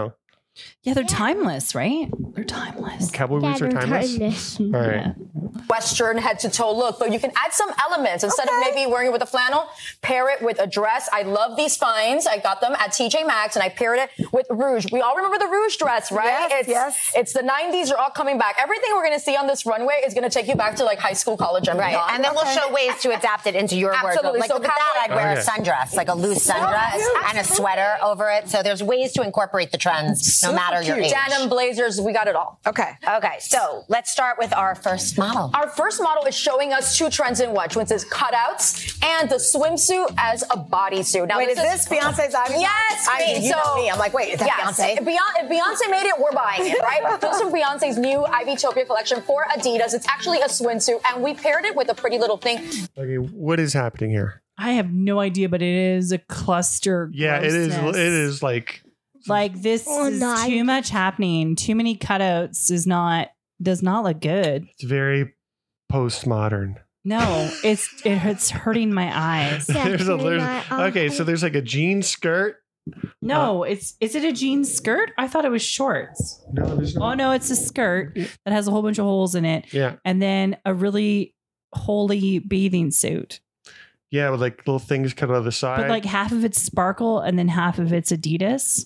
Yeah, they're timeless, right? They're timeless. Cowboy boots are timeless. All right. Western head-to-toe look, but you can add some elements. Instead of maybe wearing it with a flannel, pair it with a dress. I love these finds. I got them at TJ Maxx, and I paired it with rouge. We all remember the rouge dress, right? It's the 90s. They're all coming back. Everything we're going to see on this runway is going to take you back to like high school, college, and beyond. And then we'll show ways to adapt it into your wardrobe. Like, So look at that. I'd wear a sundress, like a loose sundress and a sweater over it. So there's ways to incorporate the trends no matter your age. Denim, blazers, we got it all. Okay, so let's start with our first model. Our first model is showing us two trends in one. Which is cutouts and the swimsuit as a bodysuit. Now, wait, is this Beyonce's Ivy? Yes. You know me. I'm like, wait, is that Beyonce? If Beyonce made it, we're buying it, right? This is Beyonce's new Ivytopia collection for Adidas. It's actually a swimsuit, and we paired it with a pretty little thing. Okay, what is happening here? I have no idea, but it is a cluster. Yeah, it is. It is like this is too much happening. Too many cutouts does not look good. It's very postmodern. No, it's hurting my eyes. Okay, so there's like a jean skirt. No, is it a jean skirt? I thought it was shorts. No, there's no. Oh no, it's a skirt that has a whole bunch of holes in it. Yeah. And then a really holy bathing suit. Yeah, with like little things cut out of the side. But like half of it's sparkle and then half of it's Adidas.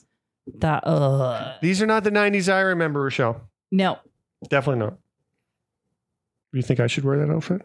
These are not the 90s I remember, Rochelle. No. Definitely not. Do you think I should wear that outfit?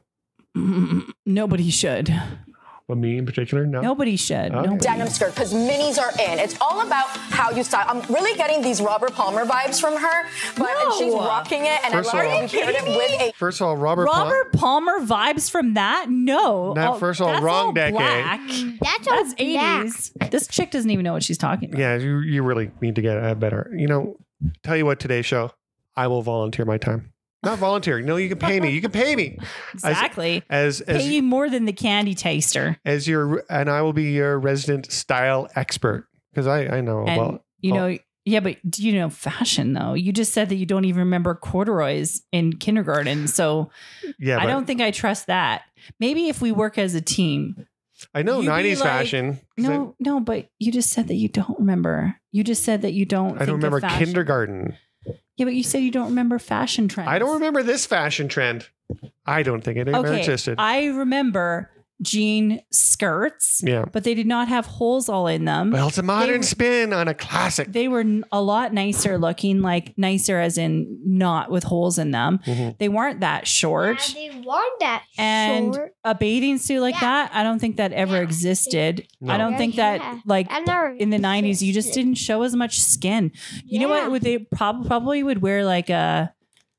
Nobody should. Well, me in particular? No. Nobody should. Okay. Nobody. Denim skirt, because minis are in. It's all about how you style. I'm really getting these Robert Palmer vibes from her, and she's rocking it, and First I love of all- that we paired it with a. First of all, Robert Palmer vibes from that? No. First of all, that's wrong all decade. Black. That's 80s. This chick doesn't even know what she's talking about. Yeah, you really need to get better. Tell you what, today's show, I will volunteer my time. Not volunteer. No, you can pay me. You can pay me. Exactly. As pay you more than the candy taster. And I will be your resident style expert because I know about. Yeah, but do you know fashion though? You just said that you don't even remember corduroys in kindergarten, so yeah, I don't think I trust that. Maybe if we work as a team. I know 90s like, fashion. No, but you just said that you don't remember. You just said that you don't. I don't remember fashion. kindergarten. Yeah, but you said you don't remember fashion trends. I don't remember this fashion trend. I don't think it ever existed. I remember jean skirts. Yeah. But they did not have holes all in them. Well, it's a modern spin on a classic. They were a lot nicer looking, like nicer as in not with holes in them. Mm-hmm. They weren't that short. Yeah, they weren't that And short. a bathing suit like that, I don't think that ever existed. No. I don't think that like I never in the 90s you just existed. didn't show as much skin. You know what? Would they probably would wear like a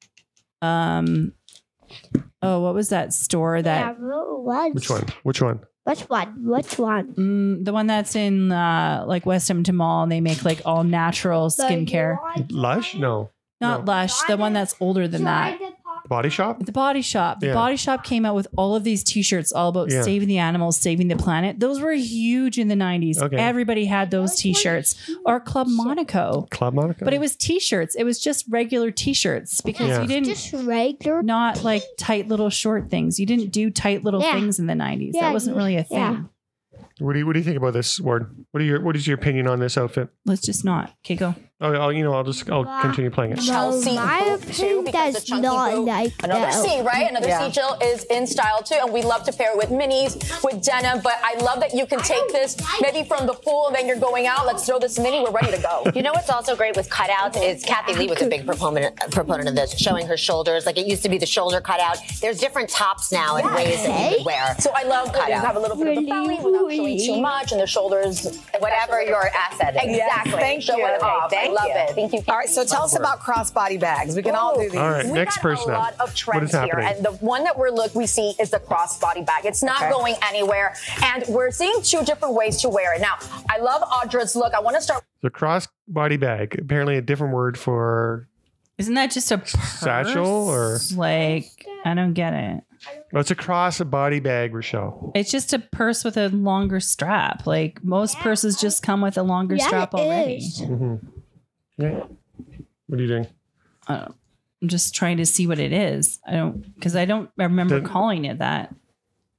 what was that store that Which one? Which one? Which one? the one that's in like West Edmonton Mall, and they make like all natural skincare. Lush? No. Not Lush, the one that's older than that. Body Shop? The Body Shop. The Yeah. Body Shop came out with all of these t-shirts all about Yeah. saving the animals, saving the planet. Those were huge in the 90s. Okay. Everybody had those t-shirts. Or Club Monaco. Club Monaco? But it was t-shirts. It was just regular t-shirts because Yeah. you didn't Just regular. not like tight little short things. You didn't do tight little Yeah. things in the 90s. Yeah, That wasn't really a thing. yeah. What do you think about this, Ward? What is your opinion on this outfit? Let's just not. Okay, go. I'll continue playing it. Chelsea my boot, too, opinion, because that's the chunky not boot. like Another that. C, right? Another C chill is in style too, and we love to pair it with minis, with denim. But I love that you can take this maybe from the pool, and then you're going out. Let's throw this mini. We're ready to go. You know what's also great with cutouts is Kathy Lee was a big proponent of this, showing her shoulders. Like it used to be the shoulder cutout. There's different tops now and ways that you could wear. So I love that you have a little bit of the belly without showing too much, and the shoulders, Whatever your asset is. Exactly. Thank Show you. it off. Thank I love you. it. Thank you. All right, so tell us about crossbody bags. We can all do these. All right, We next got person a up. lot of What trends is here, happening? and the one that we see is the crossbody bag. It's not going anywhere, and we're seeing two different ways to wear it. Now, I love Audra's look. I want to start. The cross body bag, apparently a different word for Isn't that just a purse? Satchel or- like I don't get it. it's a cross body bag, Rochelle. It's just a purse with a longer strap. Like most purses just come with a longer strap already. Yeah. What are you doing? I'm just trying to see what it is. I don't remember The- calling it that.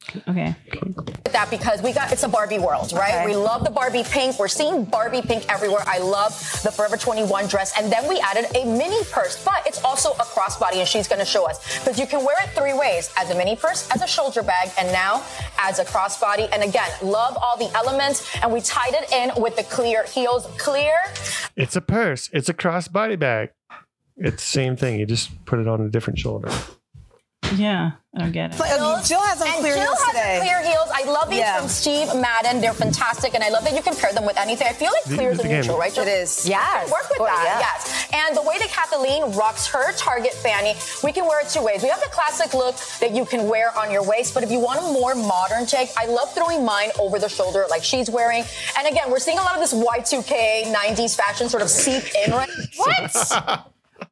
Okay. That because it's a Barbie world, right? Okay. We love the Barbie pink. We're seeing Barbie pink everywhere. I love the Forever 21 dress. And then we added a mini purse, but it's also a crossbody, and she's going to show us. Because you can wear it 3 ways: as a mini purse, as a shoulder bag, and now as a crossbody. And again, love all the elements. And we tied it in with the clear heels. Clear. It's a purse. It's a crossbody bag. It's the same thing. You just put it on a different shoulder. Yeah, I don't get it. Jill has some And clear Jill heels has today. the clear heels. I love these Yeah. from Steve Madden. They're fantastic, and I love that you can pair them with anything. I feel like clear is a Again, neutral, right? Jill? It is. You Yes. can work with that, yes. And the way that Kathleen rocks her Target fanny, we can wear it 2 ways. We have the classic look that you can wear on your waist, but if you want a more modern take, I love throwing mine over the shoulder like she's wearing. And again, we're seeing a lot of this Y2K 90s fashion sort of seep in right. What?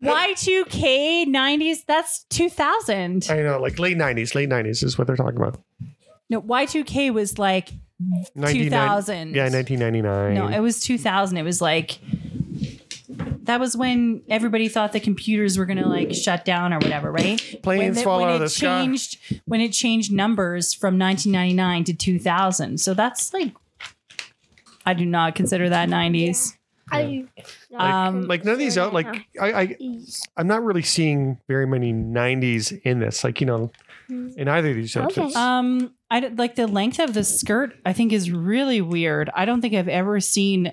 Y2K 90s? That's 2000. I know, like late 90s is what they're talking about. No, Y2K was like 2000. Yeah, 1999. No, it was 2000. It was like that was when everybody thought the computers were gonna like shut down or whatever, right? Planes fall out of the sky. When it changed numbers from 1999 to 2000. So that's like, I do not consider that 90s. Like none of these out. Like I'm not really seeing very many 90s in this. Like, you know, in either of these outfits. Like the length of the skirt, I think is really weird. I don't think I've ever seen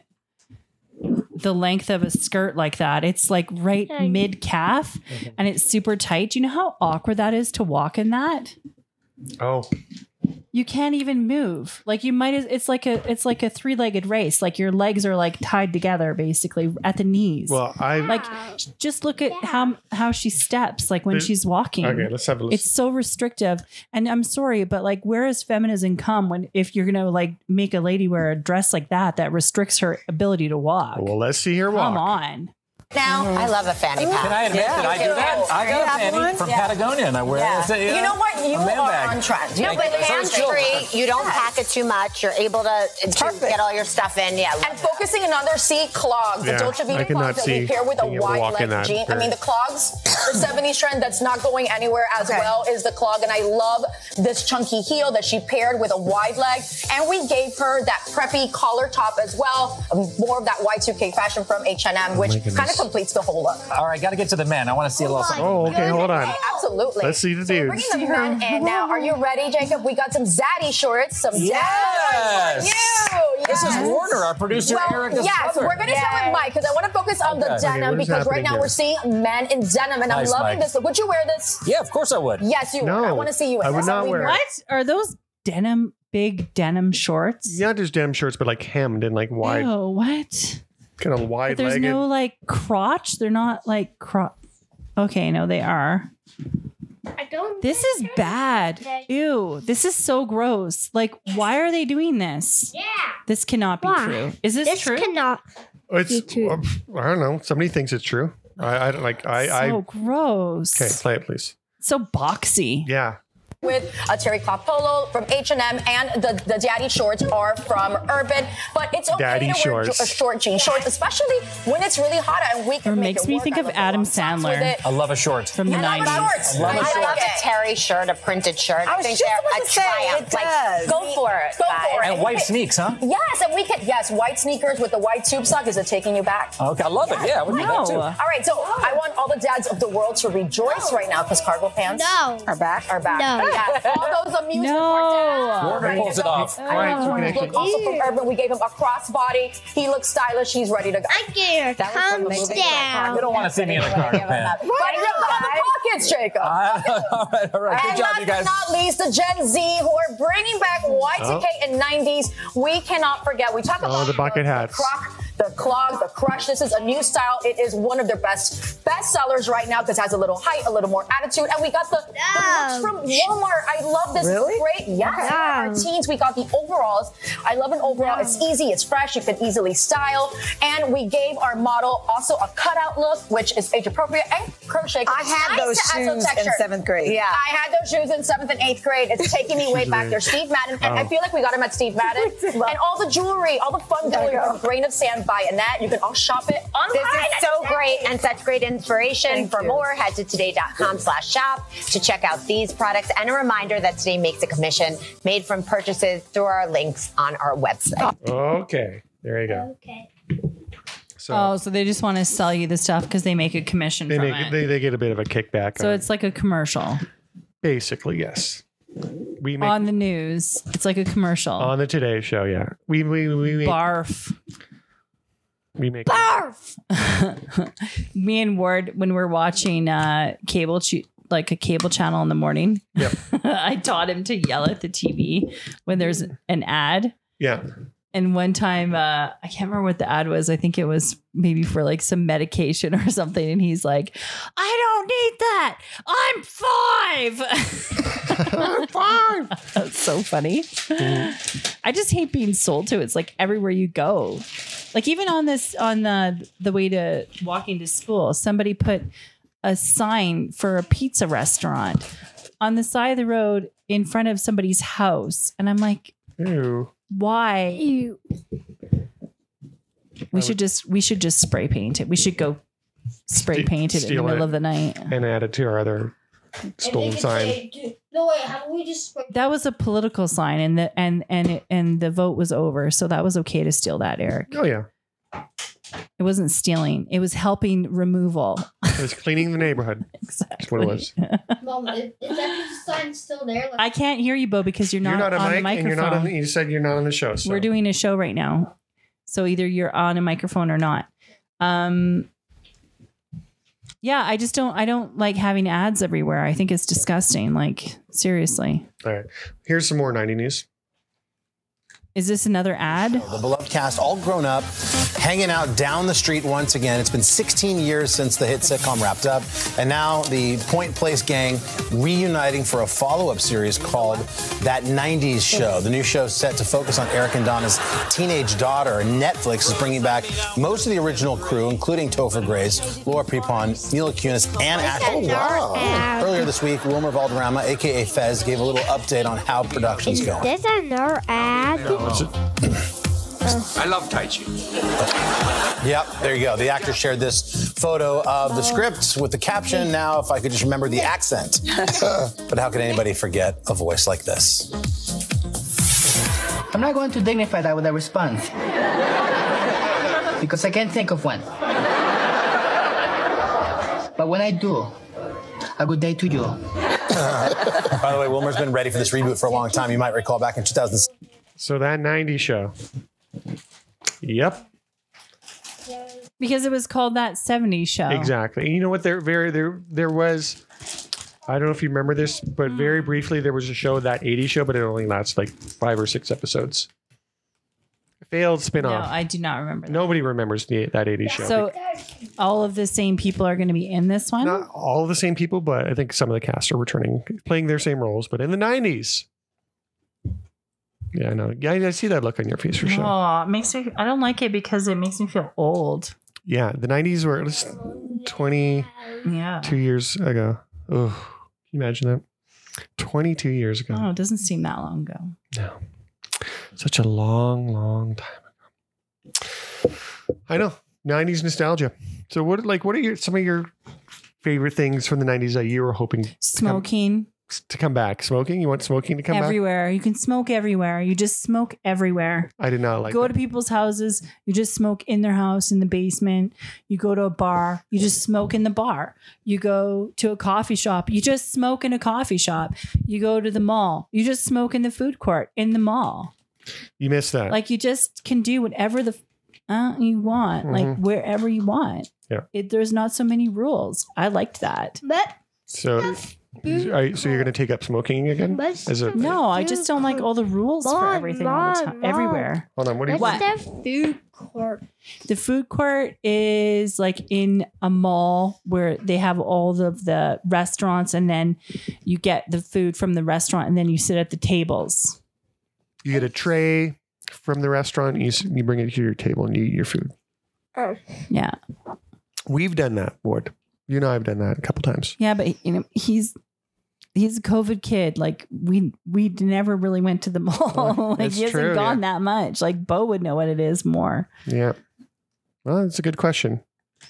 the length of a skirt like that. It's like right mid calf and it's super tight. Do you know how awkward that is to walk in that? Oh, You can't even move. Like you might. It's like a 3-legged race. Like your legs are like tied together basically at the knees. well, like just look at how she steps like when she's walking. Okay, let's have a listen. It's so restrictive. And I'm sorry, but like where does feminism come if you're gonna like make a lady wear a dress like that restricts her ability to walk? Well, let's see her walk. Come on. Now, I love a fanny pack. Can I admit that I do that? I got a fanny from Patagonia, and I wear it. you know what? You a man are bag. on trend. No, but So is Jill. hands-free, you don't pack it too much. You're able to get all your stuff in. Yeah. And focusing another seat, clogs. The Yeah, Dolce I Vita cannot clogs that we see pair with a being able to wide walk in leg that jean. I pair. mean, the clogs, the 70s trend that's not going anywhere as well is the clog. And I love this chunky heel that she paired with a wide leg. And we gave her that preppy collar top as well. More of that Y2K fashion from H&M, which kind of completes the whole look. All right, got to get to the men. I want to see a little something. Oh, okay, hold on. Absolutely. Let's see the So we're dudes. bringing the men in now. Are you ready, Jacob? We got some zaddy shorts, some Yes. zaddy for you. This is Warner, our producer, Erica's yes, brother. we're going to start with Mike because I want to focus on the Okay, denim what is because right happening now here? we're seeing men in denim, and I'm Nice, loving Mike. this. Would you wear this? Yeah, of course I would. Yes, you No, would. I want to see you. In I would this. not I'll wear leave it. What are those big denim shorts? Not just denim shorts, but like hemmed and like wide, Oh, what? kind of But wide there's legged. no like crotch. They're not like crotch. Okay, no, they are. I don't. This is bad. Ew, this is so gross. Like, why are they doing this? Yeah. This cannot be Why? true. Is this This true? cannot. It's too. I don't know. Somebody thinks it's true. I don't like. So gross. Okay, play it, please. So boxy. Yeah. with a terry cloth polo from H&M, and the daddy shorts are from Urban. But it's okay Daddy to wear shorts. short jean shorts, especially when it's really hot and we can Or make makes it me work. think I of love the Adam long socks with Sandler. it. I love a short. From the I love 90s. shorts. I love I a like I love it. a terry shirt, a printed shirt. I was think just they're about a to say, triumph. it Like, does. go for it, Go guys. for it. And white sneaks, huh? Yes, and we can, yes, white sneakers with the white tube sock. Is it taking you back? Okay, I love it. Yeah, I would do that too. No. All right, so I want all the dads of the world to rejoice right now because cargo pants No. Are back? are back. No. Yeah, all those amusement No. park dads. Warner ready pulls to it go. off. Right, so we can Look also from Urban. We gave him a crossbody. He looks stylish. He's ready to go. I get That was from the thumbs movie. You down. don't want to see me in a cargo pant. But look at the pockets, Jacob. All right. Good And job, last you but guys. not least, the Gen Z who are bringing back Y2K and 90s. We cannot forget. We talk about the bucket hats. Croc, the clog, the crush. This is a new style. It is one of their best sellers right now because it has a little height, a little more attitude. And we got the looks from Walmart. I love this. Really? Great. Yes. Wow. Our teens, we got the overalls. I love an overall. It's easy. It's fresh. You can easily style. And we gave our model also a cutout look, which is age appropriate and crochet. I had Nice those to add some shoes in texture. 7th grade. Yeah. I had those shoes in 7th and 8th grade. It's taking me way back there. Steve Madden. And I feel like we got him at Steve Madden. And all the jewelry, all the fun jewelry from Grain of Sand by Annette. You can all shop it online. This is so great. and such great inspiration. For more, head to today.com/shop to check out these products. And a reminder that Today makes a commission made from purchases through our links on our website. Okay. There you go. Okay. So so they just want to sell you the stuff because they make a commission they from make it. they get a bit of a kickback. So on it's like a commercial basically, yes. We make on the news. It's like a commercial. on the Today Show, yeah. We make Barf. we make Me and Ward, when we're watching cable, like a cable channel in the morning, Yep. I taught him to yell at the TV when there's an ad. yeah. And one time, I can't remember what the ad was. I think it was maybe for like some medication or something. And he's like, I don't need that. I'm 5. I'm fine. That's so funny. I just hate being sold to. It's like everywhere you go. Like even on the way to walking to school, somebody put a sign for a pizza restaurant on the side of the road in front of somebody's house. And I'm like, Ew. why? Ew. We should just spray paint it. We should go spray paint it in the steal middle it. of the night. And add it to our other stolen sign. No, wait, haven't we just sprayed? That was a political sign, and the vote was over, so that was okay to steal that, Eric. Oh yeah. It wasn't stealing; it was helping removal. It was cleaning the neighborhood. Exactly. That's what it was. Mom, is that pizza sign still there? I can't hear you, Bo, because you're not a on the mic, microphone. and you're not on. You said you're not on the show. So. We're doing a show right now, so either you're on a microphone or not. Yeah, I don't like having ads everywhere. I think it's disgusting. Like, seriously. All right. Here's some more 90 news. Is this another ad? The beloved cast all grown up, hanging out down the street once again. It's been 16 years since the hit sitcom wrapped up. And now the Point Place gang reuniting for a follow-up series called That 90s Show. The new show is set to focus on Eric and Donna's teenage daughter. Netflix is bringing back most of the original crew, including Topher Grace, Laura Prepon, Mila Kunis, and Ashley. Earlier this week, Wilmer Valderrama, a.k.a. Fez, gave a little update on how production's going. There's another ad. I love Tai Chi. Yep, there you go. The actor shared this photo of the script with the caption, now if I could just remember the accent. But how could anybody forget a voice like this? I'm not going to dignify that with a response. Because I can't think of one. But when I do, a good day to you. By the way, Wilmer's been ready for this reboot for a long time. You might recall back in 2006. So That 90s Show. Yep. Because it was called That 70s Show. Exactly. And you know what? There was, I don't know if you remember this, but very briefly there was a show, That 80s Show, but it only lasts like 5 or 6 episodes. Failed No, spin-off. I do not remember that. Nobody remembers That 80s Show. So all of the same people are going to be in this one? Not all the same people, but I think some of the cast are returning, playing their same roles, but in the 90s. Yeah, I know. Yeah, I see that look on your face for sure. Oh, it makes me, I don't like it because it makes me feel old. Yeah, the 90s were at least 22 Yeah. years ago. Oh, can you imagine that? 22 years ago. Oh, it doesn't seem that long ago. No. Such a long, long time ago. I know. 90s nostalgia. So what are some of your favorite things from the 90s that you were hoping Smoking to come back? Smoking? You want smoking to come back? everywhere. You can smoke everywhere. You just smoke everywhere. I did not like Go that. to people's houses. You just smoke in their house in the basement. You go to a bar. You just smoke in the bar. You go to a coffee shop. You just smoke in a coffee shop. You go to the mall. You just smoke in the food court in the mall. You missed that. Like you just can do whatever you want, like wherever you want. Yeah. There's not so many rules. I liked that. But So you're going to take up smoking again? As a, No, I just don't like all the rules for Mom, everything all the time, Mom. everywhere. hold on. What do you what's the food court? The food court is like in a mall where they have all of the restaurants, and then you get the food from the restaurant, and then you sit at the tables. You get a tray from the restaurant. You bring it to your table and you eat your food. Yeah, We've done that, Ward. You know, I've done that a couple times. yeah, but he's a COVID kid. Like we never really went to the mall. Like That's he hasn't true, gone yeah. that much. Like Bo would know what it is more. Yeah. Well, it's a good question.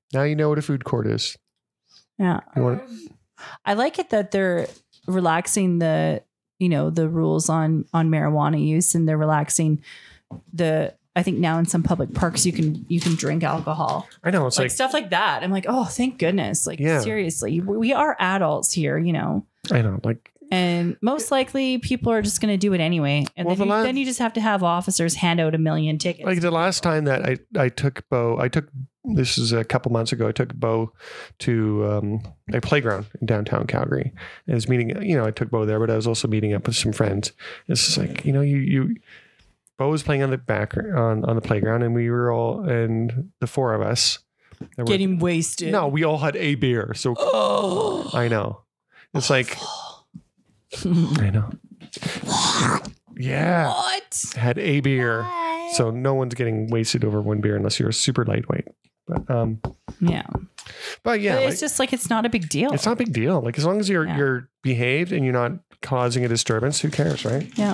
Now you know what a food court is. Yeah. You want I like it that they're relaxing the rules on marijuana use, and they're relaxing I think now in some public parks you can drink alcohol. I know, it's like stuff like that. I'm like, oh, thank goodness. Like, seriously, we are adults here, I know, like, and most likely people are just going to do it anyway. And then you just have to have officers hand out 1 million tickets. Like the last time that I took Bo, this is a couple months ago, I took Bo to a playground in downtown Calgary. I was meeting, I took Bo there, but I was also meeting up with some friends. It's just like, Bo was playing on the back on the playground, and we were all, and the four of us getting wasted. No, we all had a beer. So I know. It's like, I know. Yeah. What? Had a beer. So no one's getting wasted over one beer unless you're super lightweight. But yeah. But yeah, but it's just like, it's not a big deal. It's not a big deal. Like, as long as you're behaved and you're not causing a disturbance, who cares, right? Yeah.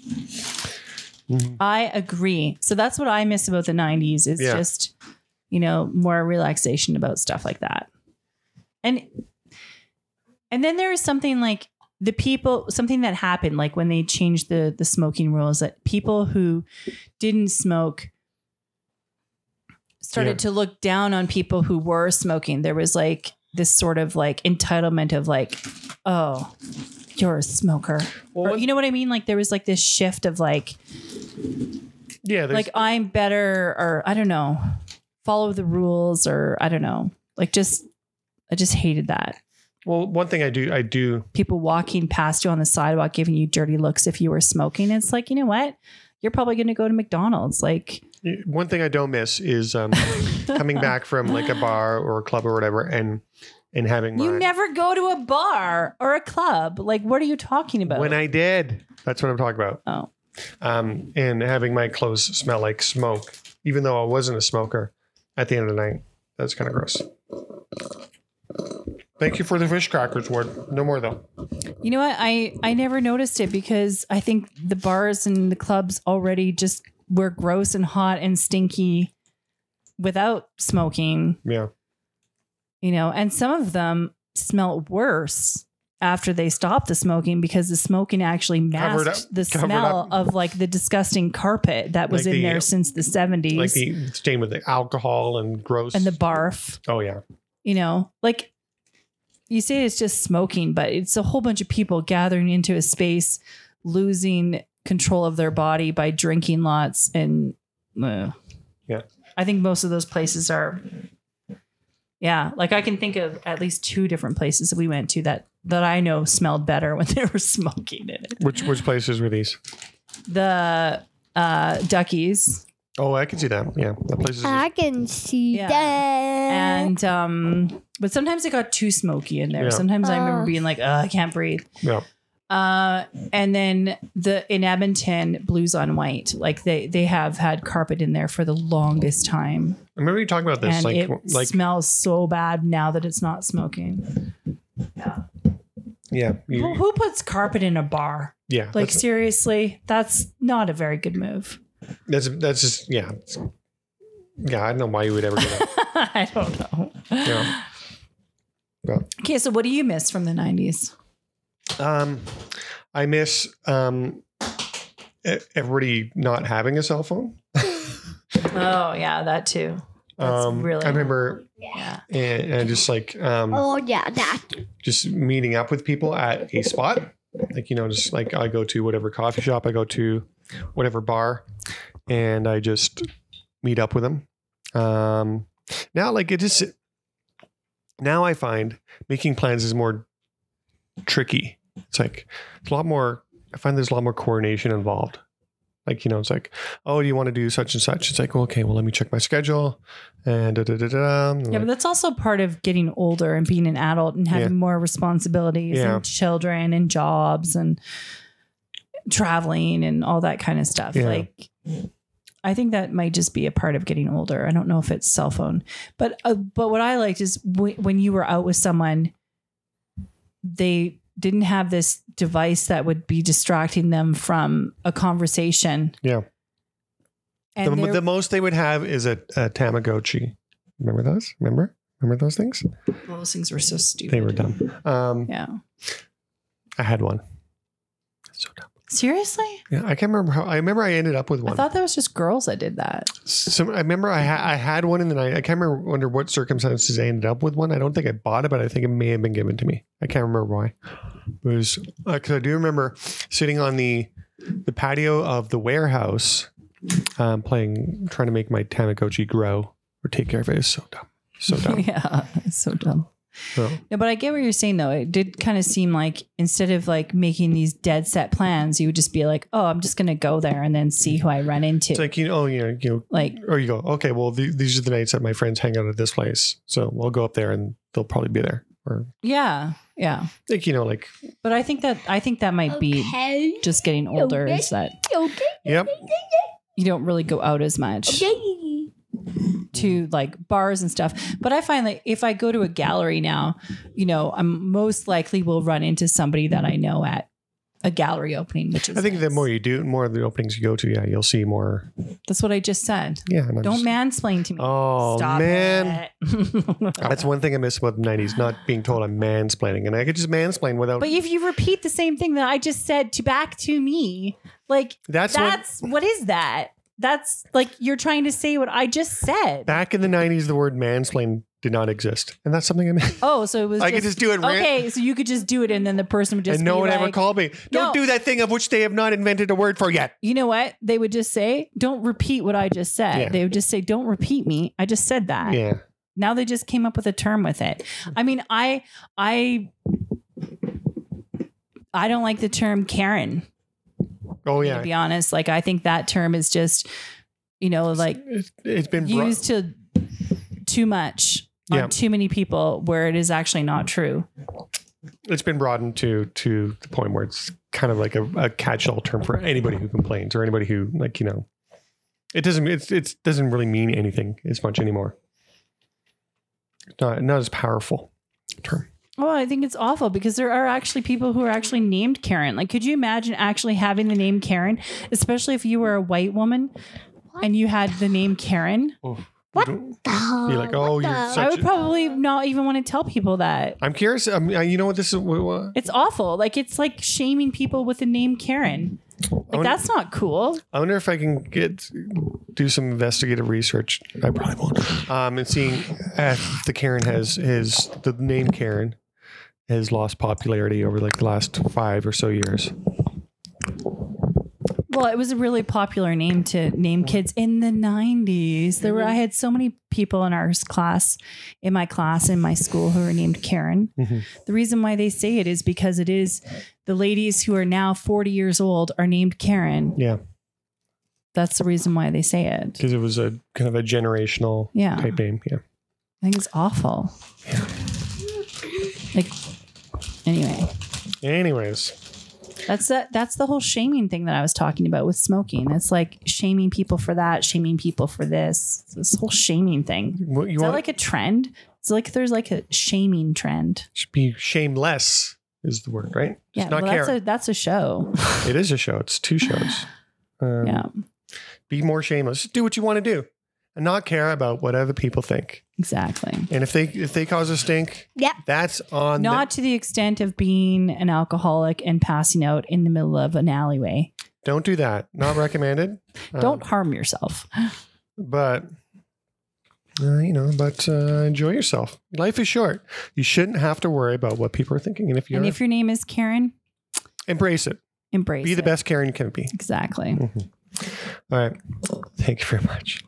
I agree. So that's what I miss about the 90s is just, more relaxation about stuff like that. And then there is something like something that happened, like when they changed the smoking rules, that people who didn't smoke started to look down on people who were smoking. There was like this sort of like entitlement of like, oh, you're a smoker. Or, you know what I mean? Like there was like this shift of like, like I'm better, or I don't know, follow the rules, or I don't know. Like I just hated that. Well, one thing I do. People walking past you on the sidewalk giving you dirty looks if you were smoking. It's like, you know what? You're probably going to go to McDonald's. Like, one thing I don't miss is coming back from like a bar or a club or whatever, and having you never go to a bar or a club. Like, what are you talking about? When I did, that's what I'm talking about. Oh, and having my clothes smell like smoke, even though I wasn't a smoker. At the end of the night, that's kind of gross. Thank you for the fish crackers, Ward. No more though. You know what? I never noticed it because I think the bars and the clubs already just were gross and hot and stinky without smoking. Yeah. And some of them smell worse after they stopped the smoking because the smoking actually masked the smell of like the disgusting carpet that was in there since the 70s. Like the stain with the alcohol and gross. And the barf. Oh, yeah. Like you say it's just smoking, but it's a whole bunch of people gathering into a space, losing control of their body by drinking lots. And yeah, I think most of those places are. Yeah, like I can think of at least 2 different places that we went to that I know smelled better when they were smoking in it. Which places were these? The Duckies. Oh, I can see that. Yeah, the places. I can see that. And but sometimes it got too smoky in there. Yeah. Sometimes I remember being like, I can't breathe. Yeah. And then in Edmonton, Blues on White, like they have had carpet in there for the longest time. I remember you talking about this. And it smells so bad now that it's not smoking. Yeah. Yeah. Who puts carpet in a bar? Yeah. Like seriously, that's not a very good move. That's just, yeah. Yeah. I don't know why you would ever do that. I don't know. Yeah. Well. Okay. So what do you miss from the 90s? I miss everybody not having a cell phone. Oh yeah, that too. That's really. I remember, yeah, and just like, that. just meeting up with people at a spot, like just like I go to whatever coffee shop, I go to whatever bar, and I just meet up with them. Now, like now I find making plans is more tricky. It's like it's a lot more. I find there's a lot more coordination involved. Like, it's like, oh, do you want to do such and such? It's like, well, okay, well, let me check my schedule and Yeah, but that's also part of getting older and being an adult and having more responsibilities and children and jobs and traveling and all that kind of stuff. Yeah. Like, I think that might just be a part of getting older. I don't know if it's cell phone, but what I liked is when you were out with someone, they didn't have this device that would be distracting them from a conversation. Yeah. And the most they would have is a Tamagotchi. Remember those? Remember? Remember those things? Those things were so stupid. They were dumb. Yeah. I had one. So dumb. Seriously? Yeah, I can't remember how. I remember I ended up with one. I thought that was just girls that did that. So I remember I had one, and then I can't remember under what circumstances I ended up with one. I don't think I bought it, but I think it may have been given to me. I can't remember why. It was because I do remember sitting on the patio of the warehouse, trying to make my Tamagotchi grow or take care of it. It's so dumb. So dumb. Yeah, it's so dumb. So, No, but I get what you're saying though. It did kind of seem like instead of like making these dead set plans, you would just be like, "Oh, I'm just gonna go there and then see who I run into." it's like Like, or you go, okay, well these are the nights that my friends hang out at this place, so we'll go up there and they'll probably be there. Or yeah. like But I think that might be just getting older. Is that yep. you don't really go out as much to like bars and stuff. But I find like if I go to a gallery now, I'm most likely will run into somebody that I know at a gallery opening, which is I think nice. the more you do, more of the openings you go to, yeah, you'll see more. That's what I just said. Yeah, Don't mansplain to me. Oh, Stop man. it. That's one thing I miss about the 90s, not being told I'm mansplaining, and I could just mansplain without. But if you repeat the same thing that I just said back to me, like That's what is that? That's like you're trying to say what I just said. Back in the 90s, the word mansplain did not exist, and that's something I miss. Oh, so it was. I could just do it. Okay, so you could just do it, and then the person would just. And no be one ever like, called me. Don't do that thing of which they have not invented a word for yet. You know what? They would just say, "Don't repeat what I just said." Yeah. They would just say, "Don't repeat me. I just said that." Yeah. Now they just came up with a term with it. I mean, I don't like the term Karen. Oh To yeah. be honest, like I think that term is just, like it's been used to too much Yeah. on too many people where it is actually not true. It's been broadened to the point where it's kind of like a catch-all term for anybody who complains or anybody who it doesn't really mean anything as much anymore. It's not as powerful term. Well, I think it's awful because there are actually people who are actually named Karen. Like, could you imagine actually having the name Karen, especially if you were a white woman and you had the name Karen? What Be like, oh, you're I such would probably not even want to tell people that. I'm curious. You know what this is? What? It's awful. Like, it's like shaming people with the name Karen. Like, that's not cool. I wonder if I can do some investigative research. I probably won't. And seeing if the Karen the name Karen has lost popularity over like the last 5 or so years. Well, it was a really popular name to name kids in the 90s. I had so many people in my class in my school who were named Karen. Mm-hmm. The reason why they say it is because it is the ladies who are now 40 years old are named Karen. Yeah. That's the reason why they say it. Because it was a kind of a generational type name. Yeah. I think it's awful. Yeah. Like, Anyways. That's the whole shaming thing that I was talking about with smoking. It's like shaming people for that, shaming people for this. It's this whole shaming thing. Is that like a trend? It's like there's like a shaming trend. Should be shameless is the word, right? Yeah, Just not well, care. that's a show. It is a show. It's 2 shows. Yeah. Be more shameless. Just do what you want to do and not care about what other people think. Exactly. And if they cause a stink, that's on Not to the extent of being an alcoholic and passing out in the middle of an alleyway. Don't do that. Not recommended. Don't harm yourself. But enjoy yourself. Life is short. You shouldn't have to worry about what people are thinking. And if your name is Karen, embrace it. Be the best Karen you can be. Exactly. All right. Thank you very much.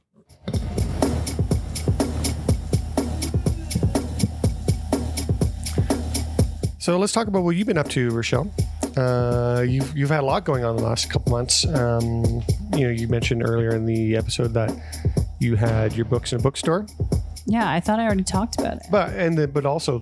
So let's talk about what you've been up to, Rochelle. You've had a lot going on the last couple months. You mentioned earlier in the episode that you had your books in a bookstore. Yeah, I thought I already talked about it. But also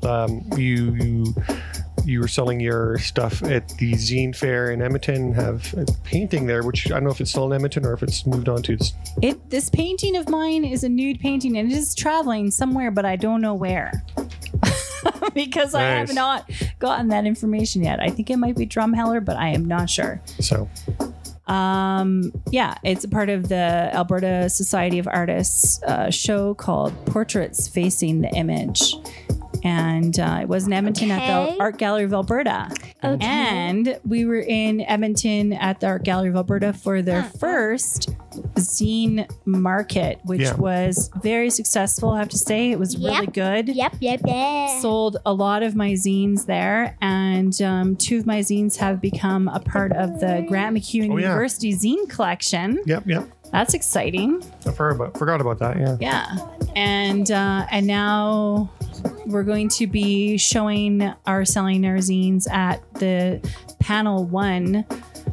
you were selling your stuff at the Zine Fair in Edmonton. Have a painting there, which I don't know if it's still in Edmonton or if it's moved on to. This painting of mine is a nude painting, and it is traveling somewhere, but I don't know where. Because I have not gotten that information yet. I think it might be Drumheller, but I am not sure. So Yeah, it's a part of the Alberta Society of Artists show called Portraits Facing the Image. And it was in Edmonton at the Art Gallery of Alberta. Okay. And we were in Edmonton at the Art Gallery of Alberta for their first zine market, which was very successful, I have to say. It was really good. Yep. Sold a lot of my zines there. And 2 of my zines have become a part of the Grant MacEwan University zine collection. Yep. That's exciting. I forgot about that. Yeah. Yeah. And now we're going to be selling our zines at the Panel 1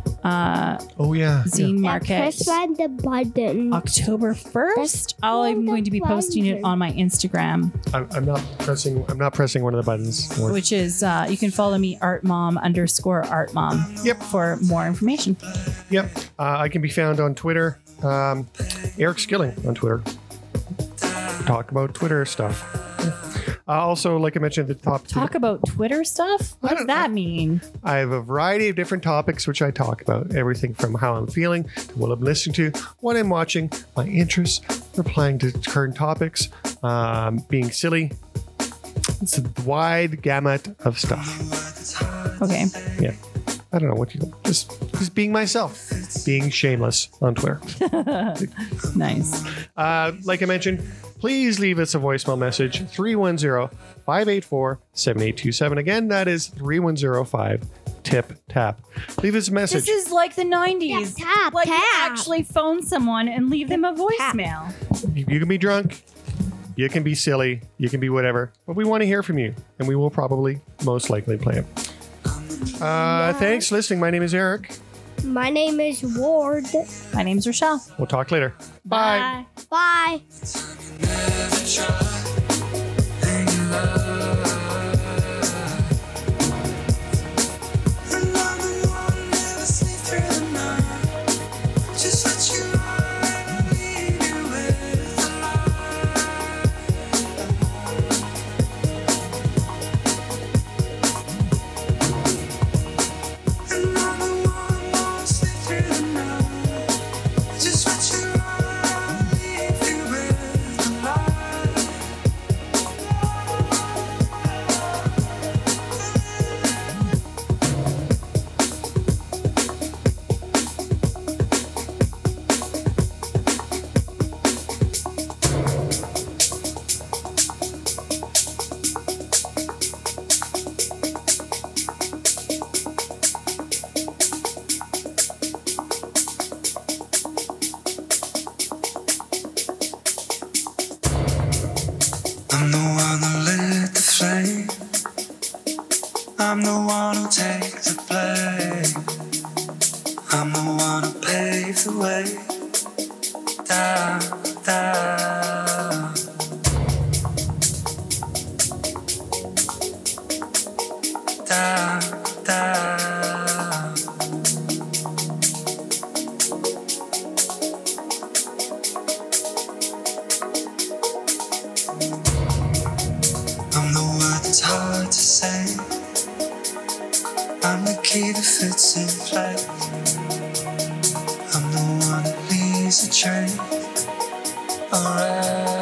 zine market. Press the button. October 1st. I'm going to be posting it on my Instagram. I'm not pressing one of the buttons. Which is you can follow me @artmom_artmom. Yep. For more information. Yep. I can be found on Twitter. Eric Skilling on Twitter. Talk about Twitter stuff. Also, like I mentioned at the top. Talk about Twitter stuff? What does that mean? I have a variety of different topics which I talk about. Everything from how I'm feeling to what I'm listening to, what I'm watching, my interests, replying to current topics, being silly. It's a wide gamut of stuff. Okay. Yeah. I don't know what you just being myself, being shameless on Twitter. Nice. Like I mentioned, please leave us a voicemail message 310-584-7827. Again, that is 3105-TIP-TAP. Leave us a message. This is like the 90s. Tap, like you tap. actually phone someone and leave them a voicemail. You can be drunk, you can be silly, you can be whatever, but we want to hear from you, and we will probably most likely play it. Thanks for listening. My name is Eric. My name is Ward. My name's Rochelle. We'll talk later. Bye. Bye. I'm the one who lit the flame. I'm the one who takes the blame. I'm the one who paves the way. Down, down. Down, down. I'm the word that's hard to say. I'm the key that fits in place. I'm the one that leaves the train. Alright.